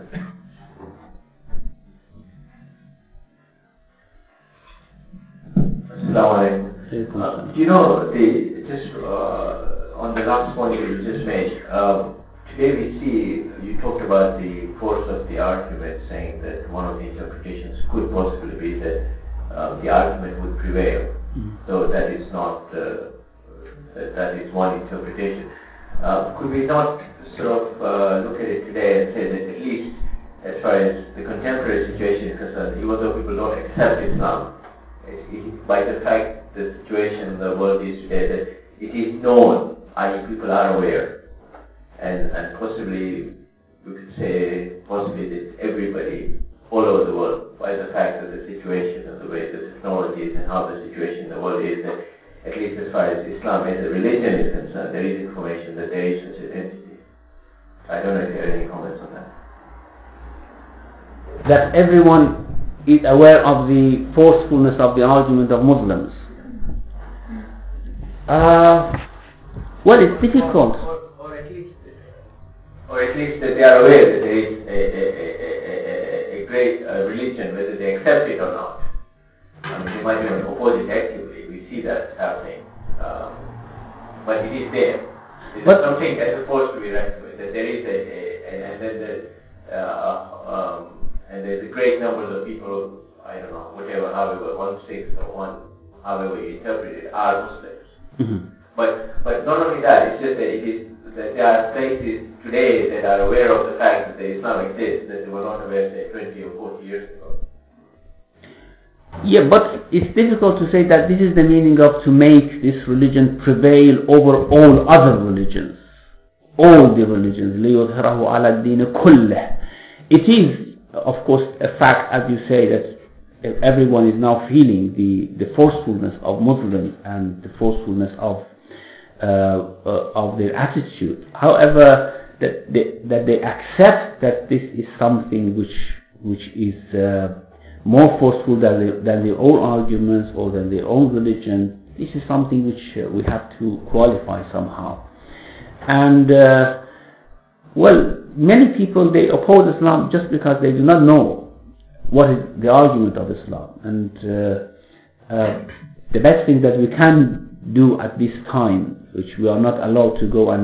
You know, on the last point that you just made, today we see, you talked about the force of the argument, saying that one of the interpretations could possibly be that the argument would prevail. So that is not, that is one interpretation. Could we not sort of look at it today and say that at least as far as the contemporary situation is concerned, even though people don't accept Islam, by the fact the situation in the world is today, that it is known, i.e. people are aware, and possibly we could say that everybody all over the world, by the fact that the situation and the way the technology is and how the situation in the world is, that at least as far as Islam as a religion is concerned, there is information that there is such an entity. I don't know if you have any comments on that. That everyone is aware of the forcefulness of the argument of Muslims. Well, it's difficult. Or at least that they are aware that there is a great religion, whether they accept it or not. I mean, they might even oppose it actively. We see that happening. But it is there. It is something that is supposed to be reckoned with. That there is and there's a great numbers of people, I don't know, however, 1/6 or however you interpret it, are Muslims. Mm-hmm. But not only that, it's just that it is that there are places today that are aware of the fact that Islam exists that they were not aware, say, 20 or 40 years ago. Yeah, but it's difficult to say that this is the meaning of to make this religion prevail over all other religions. All the religions. لِيُظْهِرَهُ عَلَى الدِّينِ كُلِّهِ. It is, of course, a fact, as you say, that everyone is now feeling the forcefulness of Muslims and the forcefulness of their attitude. However, that they accept that this is something which is more forceful than their own arguments or than their own religion. This is something which we have to qualify somehow. And well, many people, they oppose Islam just because they do not know what is the argument of Islam. And the best thing that we can do at this time, which we are not allowed to go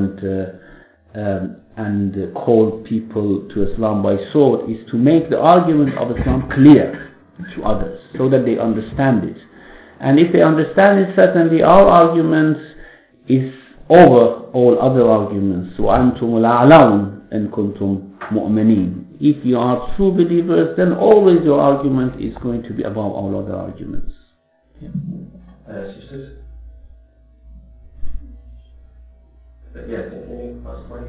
and call people to Islam by sword, is to make the argument of Islam clear to others so that they understand it. And if they understand it, certainly our argument is over all other arguments. وَأَنْتُمُ الْأَعْلَوْنَ إِن كُنْتُمْ مُؤْمِنِينَ. If you are true believers, then always your argument is going to be above all other arguments. Yeah. Sisters? Yeah, any last point?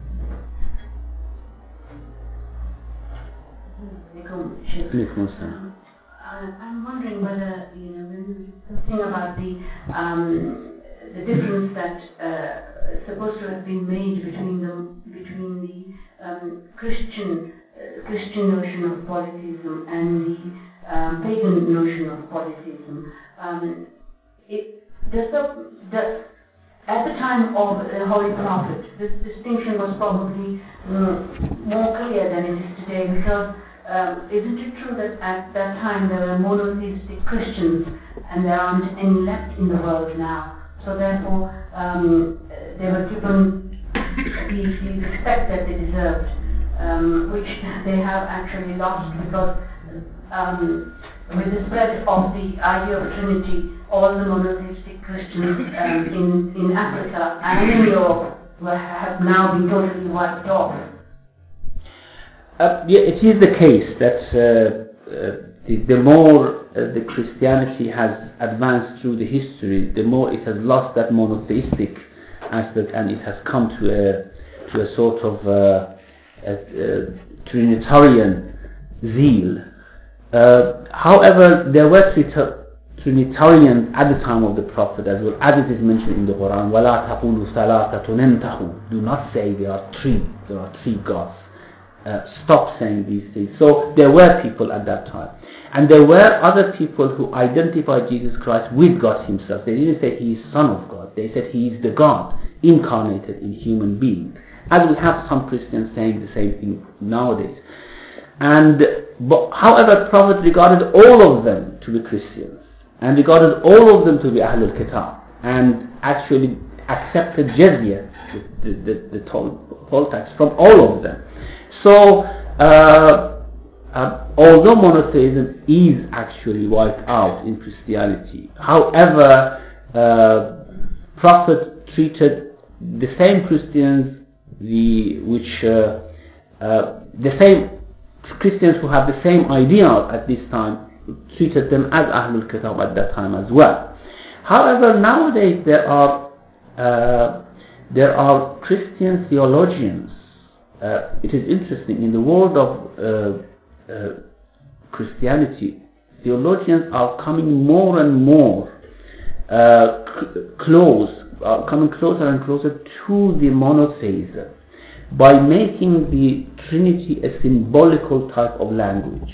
I'm wondering whether, when we think about the difference that is supposed to have been made between the Christian notion of polytheism and the pagan notion of polytheism. At the time of the Holy Prophet, this distinction was probably more clear than it is today, because isn't it true that at that time there were monotheistic Christians and there aren't any left in the world now? So therefore, they were given the respect that they deserved, which they have actually lost, because with the spread of the idea of Trinity, all the monotheistic Christians in Africa and in Europe have now been totally wiped off. Yeah, it is the case that the more the Christianity has advanced through the history, the more it has lost that monotheistic aspect, and it has come to a sort of Trinitarian zeal. However, there were Trinitarians at the time of the Prophet as well, as it is mentioned in the Quran. وَلَا تَقُولُوا ثَلَاثَةٌ انْتَهُوا. Do not say there are three gods. Stop saying these things. So there were people at that time. And there were other people who identified Jesus Christ with God himself. They didn't say he is Son of God. They said he is the God incarnated in human being. As we have some Christians saying the same thing nowadays. However, Prophet regarded all of them to be Christians and regarded all of them to be Ahlul Kitab, and actually accepted Jizya, the toll tax, from all of them. So, although monotheism is actually wiped out in Christianity, however, Prophet treated the same Christians, the same Christians who have the same ideal at this time, treated them as Ahlul Kitab at that time as well. However, nowadays there are there are Christian theologians. It is interesting, in the world of Christianity, theologians are coming more and more coming closer and closer to the monotheism by making the Trinity a symbolical type of language.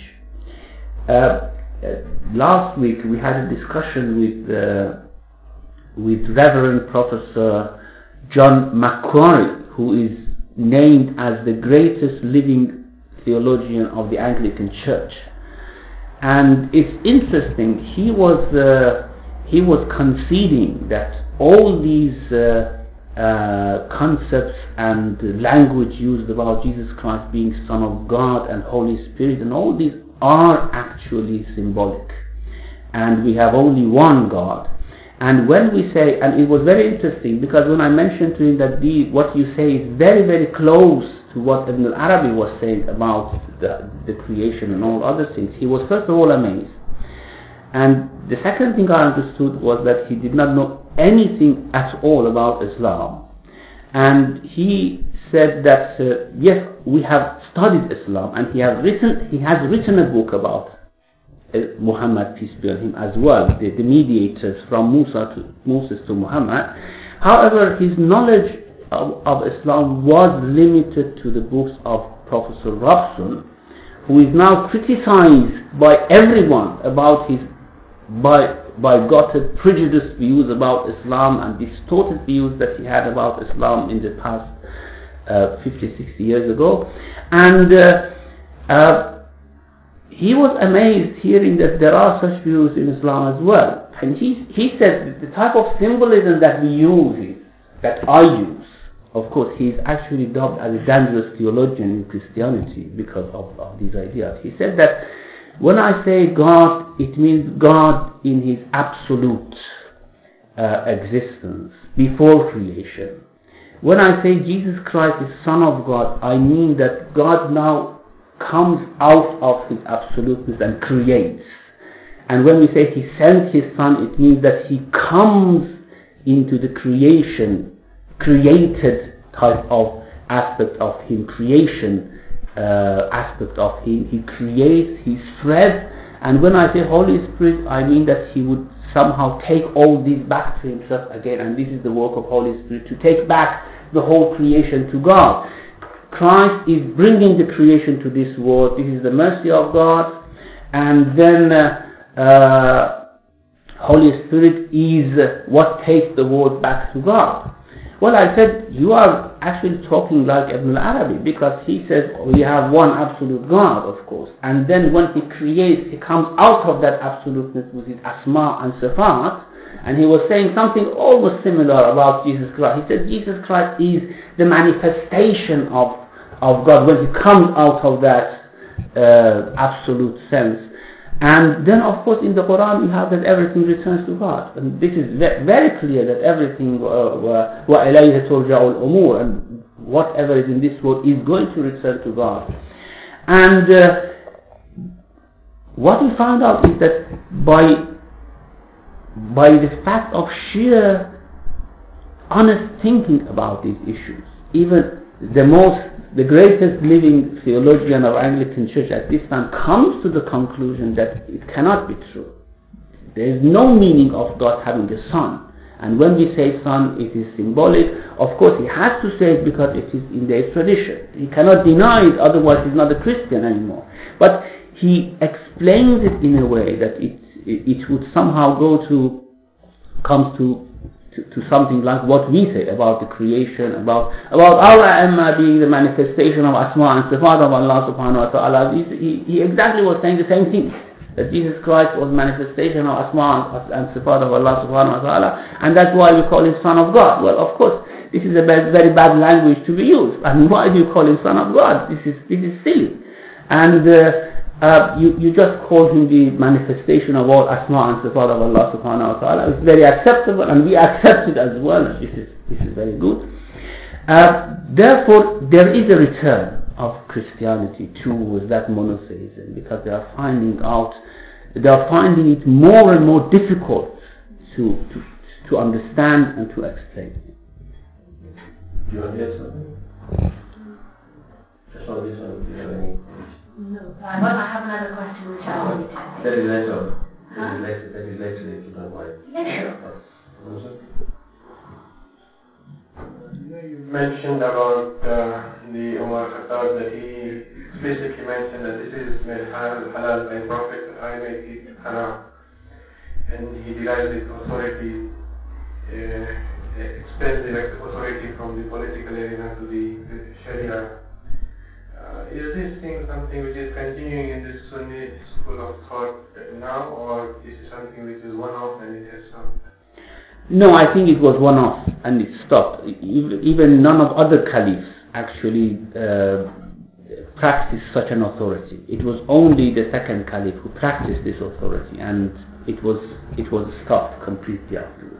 Last week we had a discussion with Reverend Professor John Macquarie, who is named as the greatest living theologian of the Anglican Church. And it's interesting, he was conceding that all these concepts and language used about Jesus Christ being Son of God and Holy Spirit, and all these are actually symbolic, and we have only one God. And when we say, and it was very interesting, because when I mentioned to him that what you say is very, very close to what Ibn al-Arabi was saying about the creation and all other things, he was first of all amazed. And the second thing I understood was that he did not know anything at all about Islam. And he said that yes, we have studied Islam, and he has written a book about Muhammad, peace be on him, as well, the mediators from Moses to Muhammad. However, his knowledge of Islam was limited to the books of Professor Robson, who is now criticized by everyone about his bigoted, prejudiced views about Islam and distorted views that he had about Islam in the past 50, 60 years ago. And he was amazed hearing that there are such views in Islam as well. And he said that the type of symbolism that we use, that I use, of course, he is actually dubbed as a dangerous theologian in Christianity because of these ideas. He said that when I say God, it means God in his absolute existence before creation. When I say Jesus Christ is Son of God, I mean that God now comes out of his absoluteness and creates. And when we say he sends his Son, it means that he comes into the created type of aspect of him, creation aspect of him. He creates, he spreads. And when I say Holy Spirit, I mean that he would somehow take all these back to himself again, and this is the work of Holy Spirit, to take back the whole creation to God. Christ is bringing the creation to this world. This is the mercy of God, and then Holy Spirit is what takes the world back to God. Well, I said, you are actually talking like Ibn al-Arabi, because he says we have one absolute God, of course, and then when he creates, he comes out of that absoluteness with his asma and sifat, and he was saying something almost similar about Jesus Christ. He said Jesus Christ is the manifestation of God when he comes out of that absolute sense. And then, of course, in the Quran, you have that everything returns to God. And this is very clear that everything, وَإِلَيْهِ تُرْجَعُ الْأُمُورِ, and whatever is in this world is going to return to God. And what we found out is that by the fact of sheer honest thinking about these issues, even the greatest living theologian of Anglican Church at this time comes to the conclusion that it cannot be true. There is no meaning of God having a son. And when we say son, it is symbolic. Of course, he has to say it because it is in their tradition. He cannot deny it, otherwise he's not a Christian anymore. But he explains it in a way that it would somehow comes to something like what we say about the creation, about our Amma being the manifestation of Asma and Sifat of Allah subhanahu wa ta'ala. He exactly was saying the same thing, that Jesus Christ was manifestation of Asma and Sifat of Allah subhanahu wa ta'ala, and that's why we call him Son of God. Well, of course, this is a very bad language to be used. And why do you call him Son of God? This is silly. And you just call him the manifestation of all Asma and Sifat of Allah subhanahu wa ta'ala. It's very acceptable, and we accept it as well. This is very good. Therefore, there is a return of Christianity towards that monotheism, because they are finding it more and more difficult to understand and to explain. Do you want to add something? Just on this one, do you have any? No. Well, I have another question which I want to take. That is later. That is later if you don't mind. Yeah, sure. You mentioned about the Umar Khattab that he explicitly mentioned that this is made halal by Prophet, and I make it haram. And he derives the authority, extends direct authority from the political arena to the Sharia. Is this thing something which is continuing in this Sunni school of thought now, or is it something which is one-off and it has stopped? No, I think it was one-off and it stopped. Even none of other caliphs actually practiced such an authority. It was only the second caliph who practiced this authority, and it was stopped completely afterwards.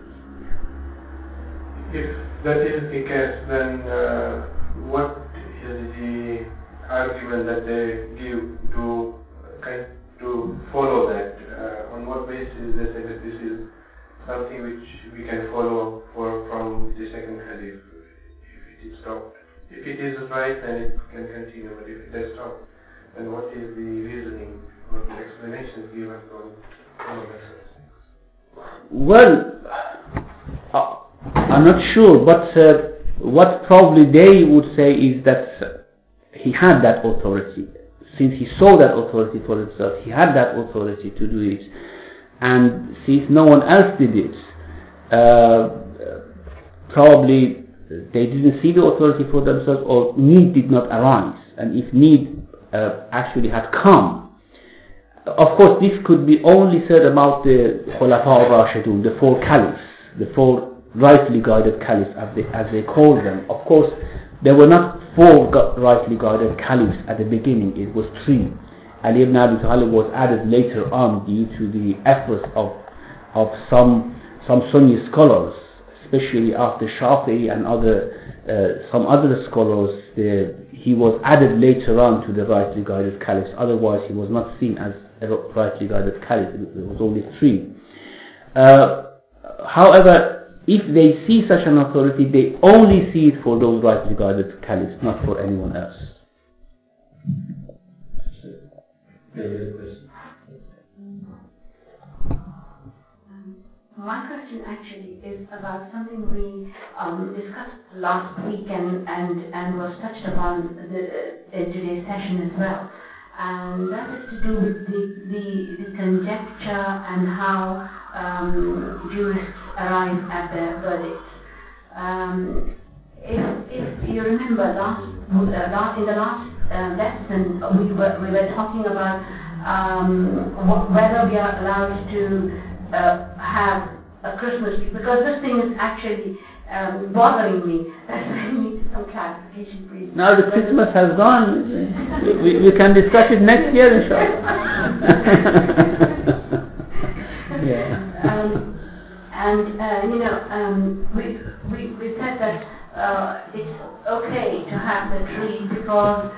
If that is the case, then what is the argument that they give to follow that? On what basis they say that this is something which we can follow from the second hadith if it is stopped? If it is right, then it can continue, but if it is stopped, then what is the reasoning or the explanations given from all of that? Well, I'm not sure, but what probably they would say is that he had that authority. Since he saw that authority for himself, he had that authority to do it. And since no one else did it, probably they didn't see the authority for themselves, or need did not arise. And if need actually had come, of course this could be only said about the Khulafa al-Rashidun, the four caliphs, the four rightly guided caliphs as they call them. Of course, there were not four rightly guided caliphs at the beginning, it was three. Ali ibn Abi Talib was added later on due to the efforts of some Sunni scholars, especially after Shafi'i and some other scholars. He was added later on to the rightly guided caliphs. Otherwise, he was not seen as a rightly guided caliph. It was only three. However, if they see such an authority, they only see it for those rightly guided caliphs, not for anyone else. My question actually is about something we discussed last week and was touched upon in today's session as well, and that is to do with the conjecture and how jurists arrive at their verdicts. If you remember, in the last lesson we were talking about whether we are allowed to have a Christmas tree, because this thing is actually bothering me. I need some clarification, please. Now the Christmas has gone. we can discuss it next year, inshallah. Yeah. We said that it's okay to have the tree because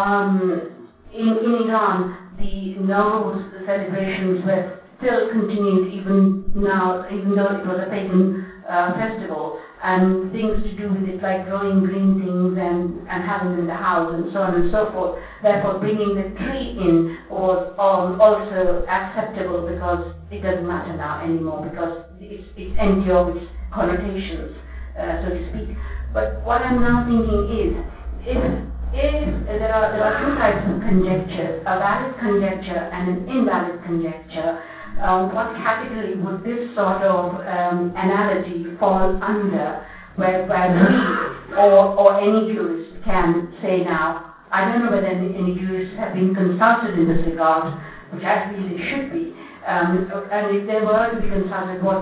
in Iran the Nowruz celebrations were still continued even now, even though it was a pagan festival, and things to do with it like growing green things and having them in the house and so on and so forth. Therefore, bringing the tree in was also acceptable because it doesn't matter now anymore, because it's empty of its connotations, so to speak. But what I'm now thinking is, if there are two types of conjectures, a valid conjecture and an invalid conjecture, what category would this sort of analogy fall under, where we or any jurist can say now, I don't know whether any jurists have been consulted in this regard, which I feel they should be, and if they were to be consulted, what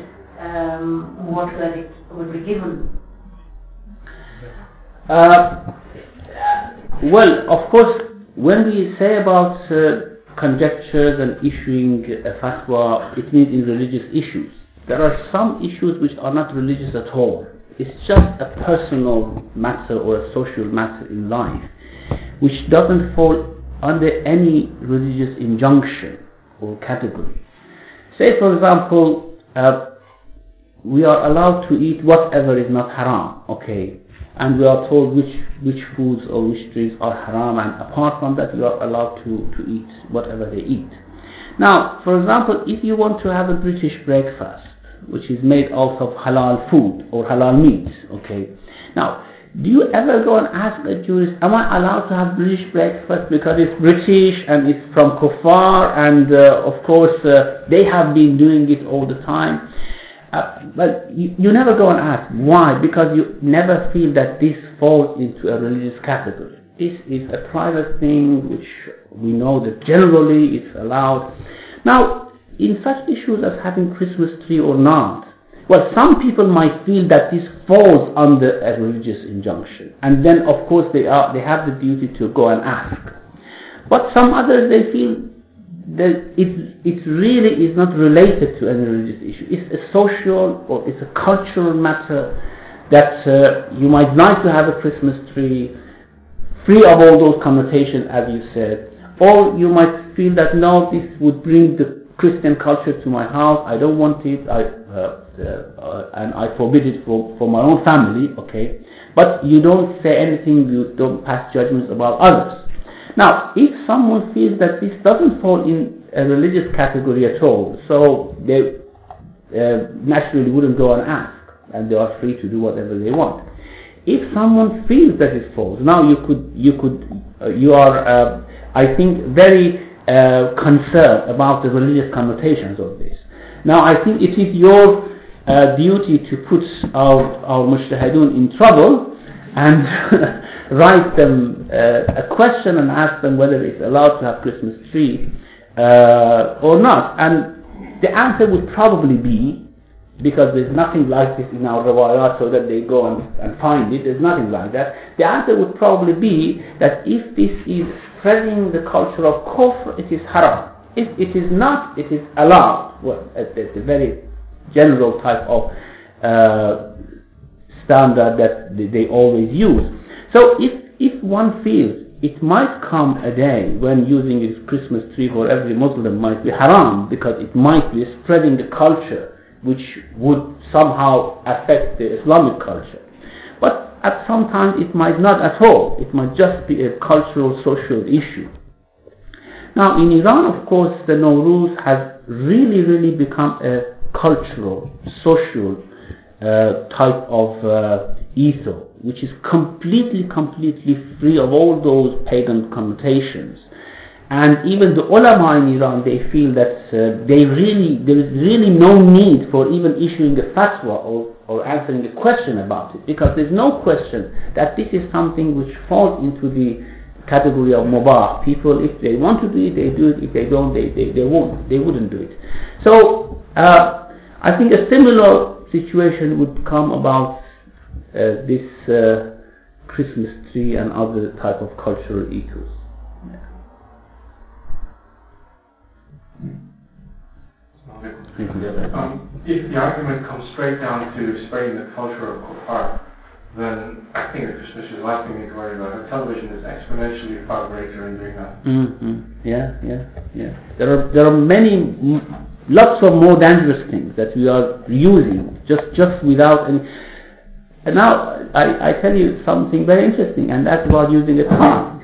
verdict would be given? Well, of course, when we say about conjectures and issuing a fatwa, it means in religious issues. There are some issues which are not religious at all. It's just a personal matter or a social matter in life, which doesn't fall under any religious injunction or category. Say, for example, we are allowed to eat whatever is not haram, okay? and we are told which foods or which drinks are haram, and apart from that you are allowed to eat whatever they eat. Now, for example, if you want to have a British breakfast, which is made out of halal food or halal meat, okay? Now, do you ever go and ask a Jewish, am I allowed to have British breakfast because it's British and it's from Kuffar, and of course they have been doing it all the time? But you never go and ask. Why? Because you never feel that this falls into a religious category. This is a private thing which we know that generally it's allowed. Now, in such issues as having Christmas tree or not, well, some people might feel that this falls under a religious injunction, and then of course they have the duty to go and ask. But some others, they feel that it really is not related to any religious issue. It's a social or it's a cultural matter that you might like to have a Christmas tree free of all those connotations, as you said, or you might feel that no, this would bring the Christian culture to my house, I don't want it, and I forbid it for my own family, okay? But you don't say anything, you don't pass judgments about others. Now, if someone feels that this doesn't fall in a religious category at all, so they naturally wouldn't go and ask, and they are free to do whatever they want. If someone feels that it falls, now you are, I think, very concerned about the religious connotations of this. Now, I think it is your duty to put our mujtahidun in trouble and write them a question and ask them whether it's allowed to have Christmas tree or not. And the answer would probably be, because there's nothing like this in our riwayat, so that they go and find it, there's nothing like that. The answer would probably be that if this is spreading the culture of kufr, it is haram. If it is not, it is allowed. Well, it's a very general type of standard that they always use. So if one feels it might come a day when using a Christmas tree for every Muslim might be haram, because it might be spreading the culture which would somehow affect the Islamic culture. But at some time it might not at all. It might just be a cultural, social issue. Now in Iran, of course, the Nowruz has really become a cultural, social type of ethos, which is completely free of all those pagan connotations. And even the ulama in Iran, they feel that there is really no need for even issuing a fatwa or answering a question about it, because there's no question that this is something which falls into the category of mubah. People, if they want to do it, they do it. If they don't, they won't. They wouldn't do it. So I think a similar situation would come about this Christmas tree and other type of cultural ethos. If the argument comes straight down to spreading the culture of kuffar, then I think that Christmas is the last thing we need to worry about. Television is exponentially far greater in doing that. Yeah. There are lots of more dangerous things that we are using just without any. And now I tell you something very interesting, and that's about using a tongue.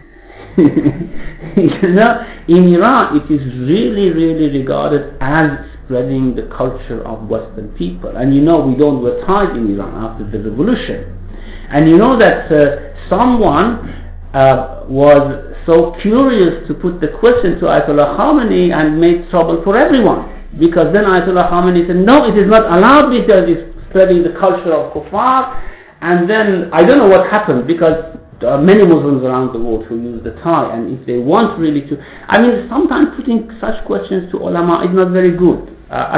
In Iran, it is really regarded as spreading the culture of Western people. And we don't wear ties in Iran after the revolution. And that someone was so curious to put the question to Ayatollah Khamenei and made trouble for everyone. Because then Ayatollah Khamenei said, no, it is not allowed because it's spreading the culture of kuffar. And then, I don't know what happened, because there are many Muslims around the world who use the tie, and if they want really to... sometimes putting such questions to ulama is not very good.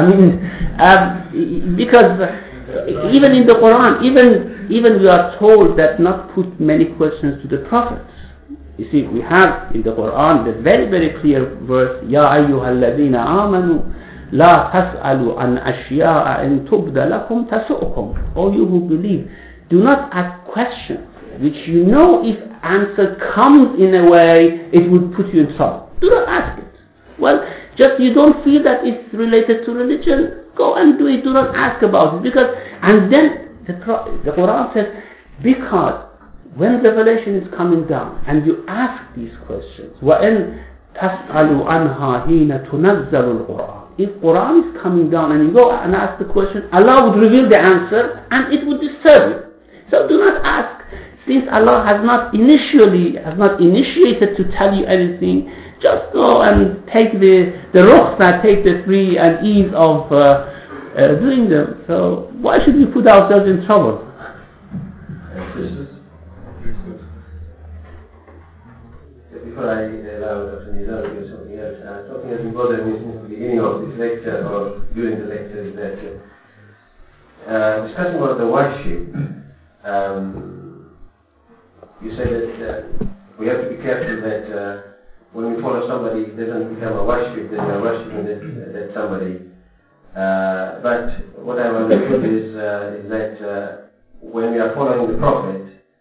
Because even in the Quran, even we are told that not put many questions to the prophets. You see, we have in the Quran the very clear verse, Ya ayyuhalladhina amanu la tas'alu an ashya'a in tubda lakum tasu'ukum. O you who believe, do not ask questions which if answer comes in a way it would put you in trouble. Do not ask it. Well, just you don't feel that it's related to religion, go and do it. Do not ask about it, and then the Quran says, because when revelation is coming down and you ask these questions, وَإِن تَسْأَلُوا عَنْهَا حِينَ تُنَزَّلُ الْقُرْآنِ, if Quran is coming down and you go and ask the question, Allah would reveal the answer and it would disturb you. So do not ask. Since Allah has not initiated to tell you anything, just go and take the rukhsah, take the free and ease of doing them. So why should we put ourselves in trouble? Before I allow Dr. Nizar to do something else, something that's been bothering me since the beginning of this lecture or during the lecture is that discussing about the worship, you said that we have to be careful that when we follow somebody, it doesn't become a worship, then we are worshipping that somebody. But what I've understood is that when we are following the Prophet,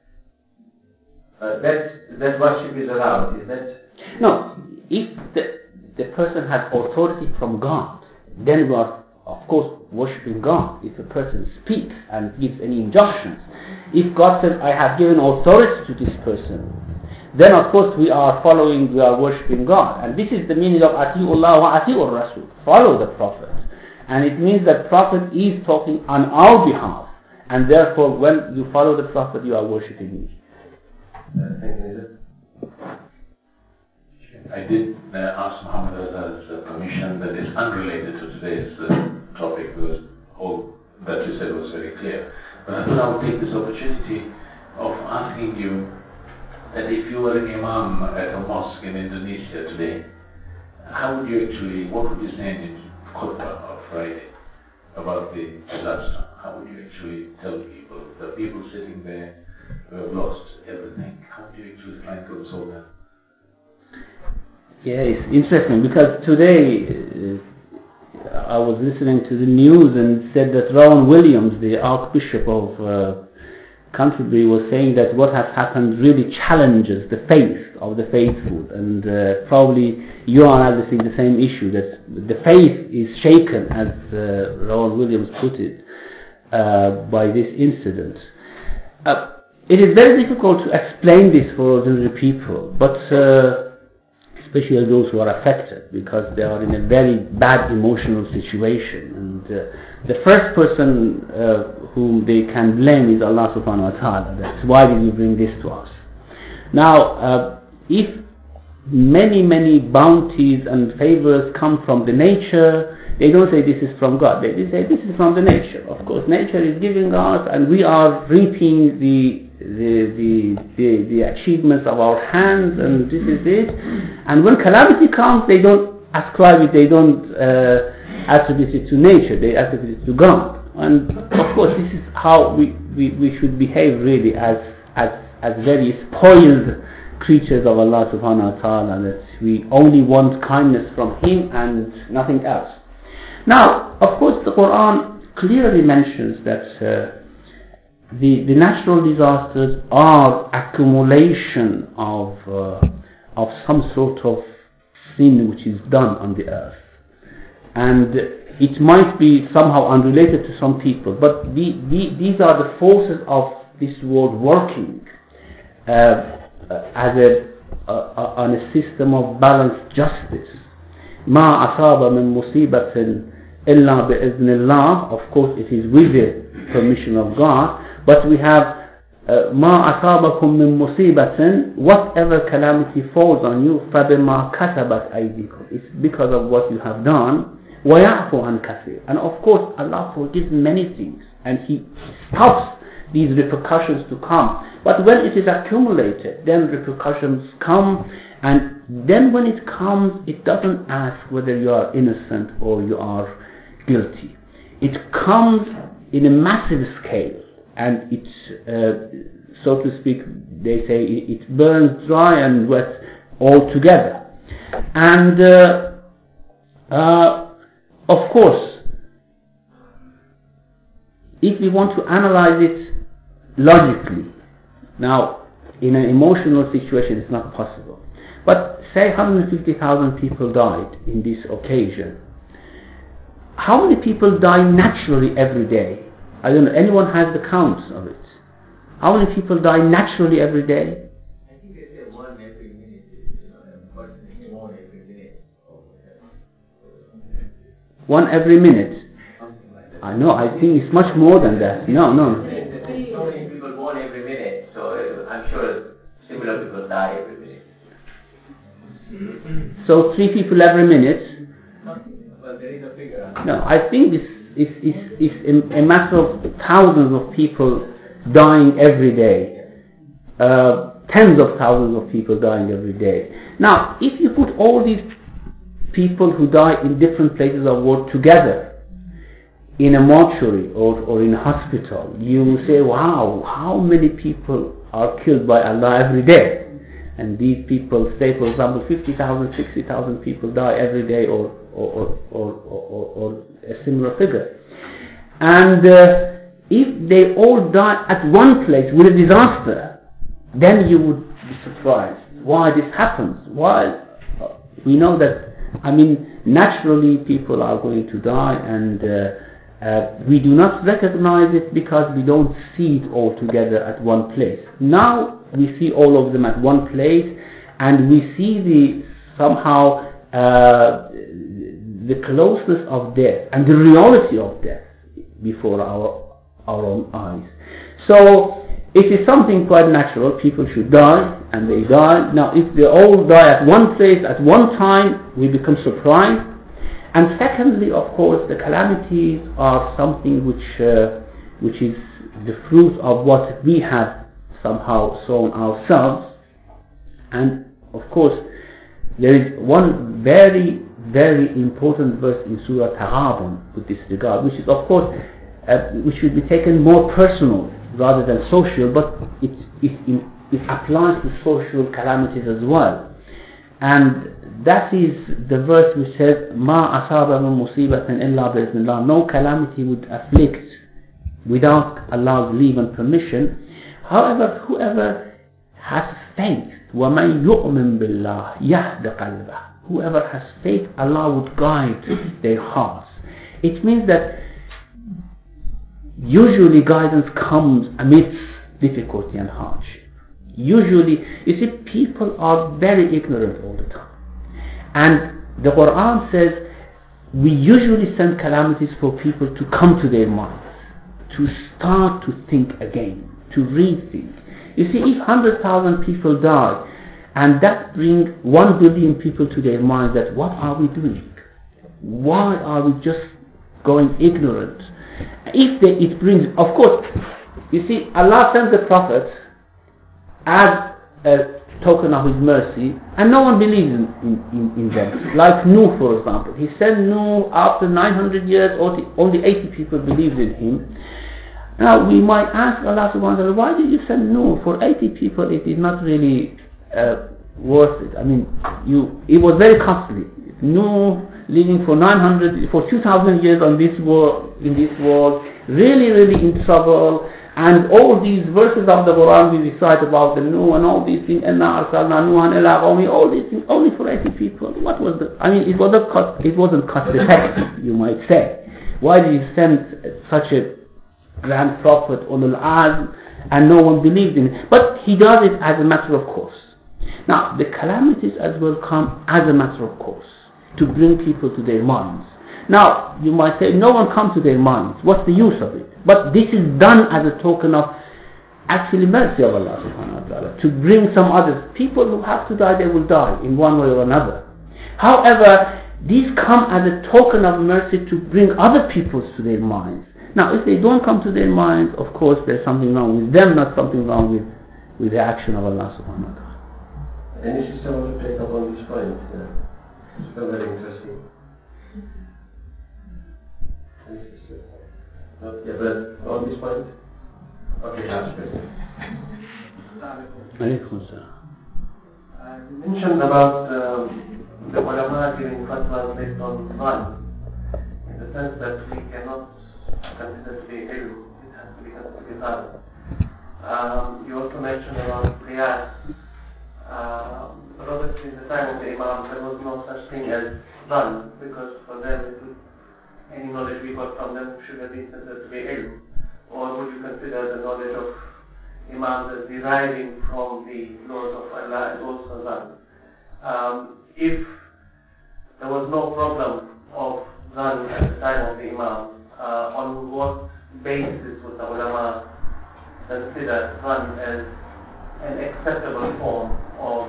that worship is allowed, is that? No, if the person has authority from God, then we are, of course, worshipping God. If a person speaks and gives any injunctions, if God says, I have given authority to this person, then of course we are worshipping God. And this is the meaning of Ati'ullah wa Ati'ur Rasul, follow the Prophet. And it means that Prophet is talking on our behalf, and therefore when you follow the Prophet, you are worshipping me. I did ask Muhammad Azhar's permission that is unrelated to today's topic, because all that you said was very clear. But I thought I would take this opportunity of asking you that if you were an imam at a mosque in Indonesia today, what would you say in khutbah on Friday about the disaster? How would you actually tell people, the people sitting there who have lost everything, how would you actually try and console them? Yeah, it's interesting because today I was listening to the news and said that Rowan Williams, the Archbishop of Canterbury, was saying that what has happened really challenges the faith of the faithful, and probably you are addressing the same issue, that the faith is shaken, as Rowan Williams put it, by this incident. It is very difficult to explain this for ordinary people, but especially those who are affected, because they are in a very bad emotional situation, and the first person whom they can blame is Allah subhanahu wa ta'ala. That's why did you bring this to us? Now, if many bounties and favors come from the nature, they don't say this is from God. They say this is from the nature. Of course, nature is giving us, and we are reaping the achievements of our hands, and this is it. And when calamity comes, they don't ascribe it, they don't attribute it to nature, they attribute it to God. And of course, this is how we should behave really as very spoiled creatures of Allah subhanahu wa ta'ala, that we only want kindness from Him and nothing else. Now, of course, the Quran clearly mentions that the natural disasters are accumulation of some sort of sin which is done on the earth, and it might be somehow unrelated to some people, but these are the forces of this world working on a system of balanced justice. ما أصاب من مصيبة إلا بإذن الله. Of course, it is with the permission of God. But we have ما أصابكم من مصيبة, whatever calamity falls on you, فبما كسبت أيديكم, it's because of what you have done. ويعفو عن كثير. And of course, Allah forgives many things, and He stops these repercussions to come. But when it is accumulated, then repercussions come, and then when it comes, it doesn't ask whether you are innocent or you are guilty. It comes in a massive scale, and it, so to speak, they say it burns dry and wet all together. And of course, if we want to analyze it logically, now in an emotional situation it's not possible, but say 150,000 people died in this occasion. How many people die naturally every day? I don't know, anyone has the counts of it? How many people die naturally every day? I think they say one every minute, one every minute. One every minute. Something like that. I know, I think it's much more than that. No. There's so many people born every minute, so I'm sure similar people die every minute. So 3 people every minute. Well, there is a figure. No, I think this is a matter of thousands of people dying every day. Tens of thousands of people dying every day. Now, if you put all these people who die in different places of the world together, in a mortuary or in a hospital, you will say, wow, how many people are killed by Allah every day? And these people, say for example, 50,000, 60,000 people die every day, or a similar figure. And if they all die at one place with a disaster, then you would be surprised why this happens. Why? We know that, naturally people are going to die, and we do not recognize it because we don't see it all together at one place. Now we see all of them at one place, and we see somehow the closeness of death and the reality of death before our own eyes. So it is something quite natural. People should die, and they die. Now if they all die at one place at one time, we become surprised. And secondly, of course, the calamities are something which is the fruit of what we have somehow sown ourselves. And of course, there is one very, very important verse in Surah Taghabun with this regard, which is of course, which should be taken more personal rather than social, but it applies to social calamities as well. And that is the verse which says, مَا أَصَابَ مِن مُصِيبَةٍ إِلَّا بِإِذْنِ اللَّهِ. No calamity would afflict without Allah's leave and permission. However, whoever has faith, وَمَنْ يُؤْمِن بِاللَّهِ يَهْدِ قَلْبَهُ. Whoever has faith, Allah would guide their hearts. It means that usually guidance comes amidst difficulty and hardship. Usually, you see, people are very ignorant all the time. And the Quran says, we usually send calamities for people to come to their minds, to start to think again, to rethink. You see, if 100,000 people die, and that brings 1 billion people to their minds, that what are we doing? Why are we just going ignorant? It brings, of course, you see, Allah sends the Prophet as a token of His mercy, and no one believes in them. Like Nuh, for example. He sent Nuh after 900 years, only 80 people believed in him. Now, we might ask Allah subhanahu wa ta'ala, why did you send Nuh? For 80 people, it is not really worth it. It was very costly. Nuh living for 2,000 years in this world, really, really in trouble. And all these verses of the Quran we recite about the Nuh and all these things, إِنَّا أَرْسَلْنَا نُوحًا إِلَىٰ قَوْمِهِ, all these things, only for 80 people. What was it wasn't cost effective, you might say. Why did you send such a grand prophet, Ulul Azm, and no one believed in it? But He does it as a matter of course. Now, the calamities as well come as a matter of course, to bring people to their minds. Now, you might say, no one comes to their minds. What's the use of it? But this is done as a token of actually mercy of Allah subhanahu wa ta'ala, to bring some others. People who have to die, they will die in one way or another. However, these come as a token of mercy to bring other people to their minds. Now, if they don't come to their minds, of course, there's something wrong with them, not something wrong with the action of Allah subhanahu wa ta'ala. Any sister want to take up on this point? It's very interesting. Yeah, but on this point? Okay, last question. You mentioned about the ulama giving fatwas based on one, in the sense that we cannot consider to be ilm, it has to be considered to be valid. You also mentioned about qiyas. Obviously, in the time of the Imam, there was no such thing as none, because for them, any knowledge we got from them should have been considered to be ilm. Or would you consider the knowledge of Imams as deriving from the laws of Allah is also done. If there was no problem of done at the time of the Imam, on what basis would the ulama consider done as an acceptable form of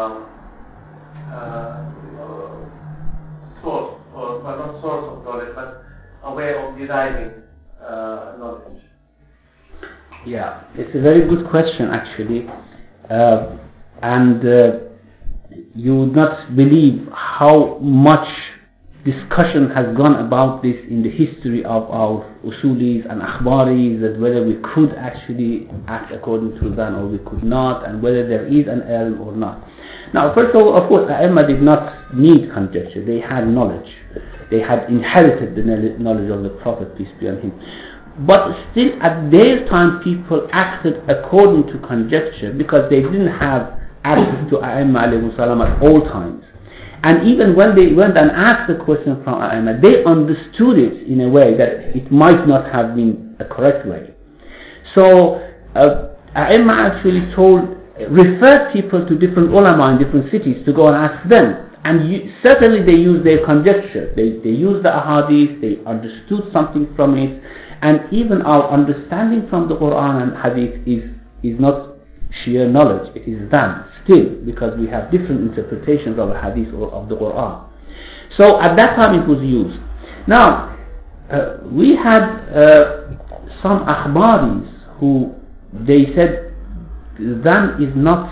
source, or well, not source of knowledge, but a way of deriving knowledge? Yeah, it's a very good question actually, and you would not believe how much discussion has gone about this in the history of our usulis and akhbaris, that whether we could actually act according to them or we could not, and whether there is an ilm or not. Now, first of all, of course, A'imma did not need conjecture. They had knowledge. They had inherited the knowledge of the Prophet, peace be on him. But still, at their time, people acted according to conjecture because they didn't have access to A'imma alayhi salam at all times. And even when they went and asked the question from A'imma, they understood it in a way that it might not have been a correct way. So, A'imma actually referred people to different ulama in different cities to go and ask them. And certainly they used their conjecture. They used the ahadith, they understood something from it. And even our understanding from the Quran and hadith is not sheer knowledge, it is done still, because we have different interpretations of the hadith or of the Quran. So at that time it was used. Now, we had some akhbaris who they said dhan is not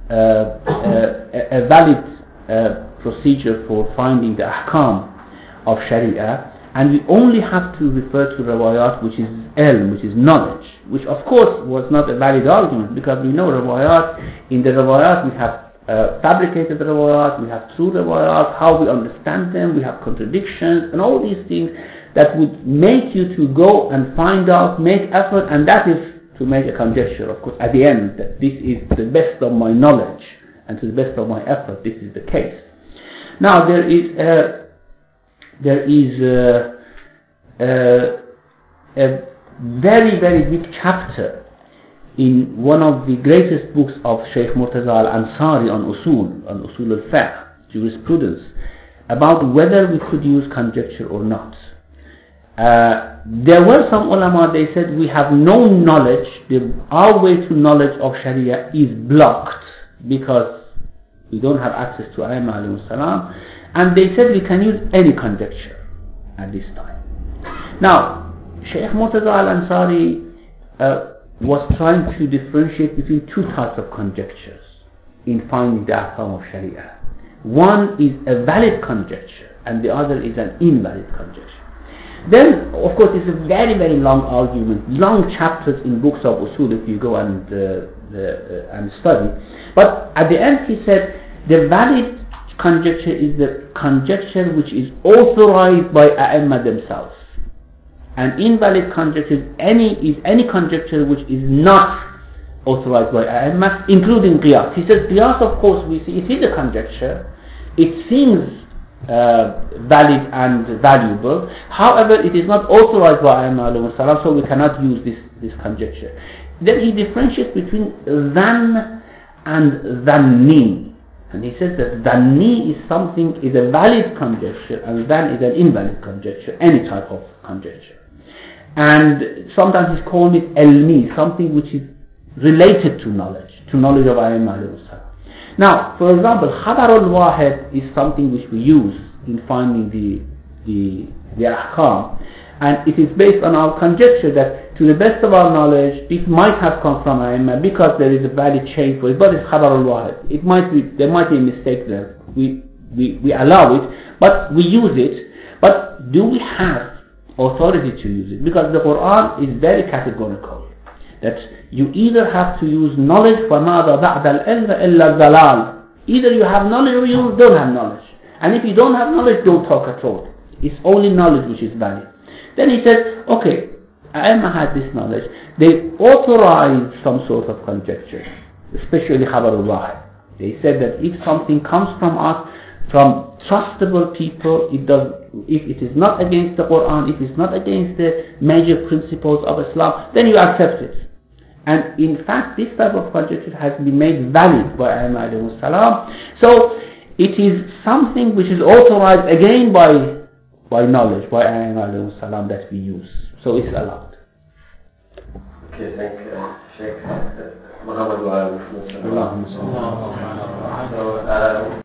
a valid procedure for finding the ahkam of Sharia, and we only have to refer to riwayat, which is ilm, which is knowledge, which of course was not a valid argument, because we know riwayat, in the riwayat we have fabricated riwayat, we have true riwayat, how we understand them, we have contradictions, and all these things that would make you to go and find out, make effort, and that is to make a conjecture, of course, at the end, that this is the best of my knowledge, and to the best of my effort, this is the case. Now, there is a very, very big chapter in one of the greatest books of Shaykh Murtaza al-Ansari on usul al-fiqh, jurisprudence, about whether we could use conjecture or not. There were some ulama, they said we have no knowledge, our way to knowledge of Sharia is blocked because we don't have access to A'imma alayhi salam, and they said we can use any conjecture at this time. Now, Shaykh Murtaza al-Ansari was trying to differentiate between two types of conjectures in finding the ahkam of Sharia. One is a valid conjecture and the other is an invalid conjecture. Then, of course, it's a very, very long argument, long chapters in books of usul if you go and study. But at the end he said the valid conjecture is the conjecture which is authorized by A'imma themselves. And invalid conjecture is any conjecture which is not authorized by A'imma, including qiyas. He says qiyas, of course, we see it is a conjecture. It seems valid and valuable. However, it is not authorized by A'imma alayhi salam, so we cannot use this conjecture. Then he differentiates between dhan and dhanni. And he says that dhanni is a valid conjecture, and dhan is an invalid conjecture, any type of conjecture. And sometimes he's calling it ilmi, something which is related to knowledge of A'imma alayhi salam. Now, for example, khabar al-wahid is something which we use in finding the ahkam, and it is based on our conjecture that to the best of our knowledge it might have come from A'imma because there is a valid chain for it, but it's khabar al-wahid. There might be a mistake there. We allow it, but we use it. But do we have authority to use it? Because the Quran is very categorical that you either have to use knowledge, فَمَاذَا بَعْدَ الْعِلْمِ إِلَّا الضَّلَالِ. Either you have knowledge or you don't have knowledge. And if you don't have knowledge, don't talk at all. It's only knowledge which is valid. Then he said, okay, A'imma had this knowledge. They authorized some sort of conjecture, especially khabar al-wahid. They said that if something comes from us, from trustable people, if it is not against the Quran, if it is not against the major principles of Islam, then you accept it. And in fact, this type of conjecture has been made valid by Ayyimah alayhi salam. So it is something which is authorized again by knowledge, by Ayyimah alayhi salam, that we use. So it's allowed. Okay, thank you, Sheikh Muhammad wa Allahumma salli. So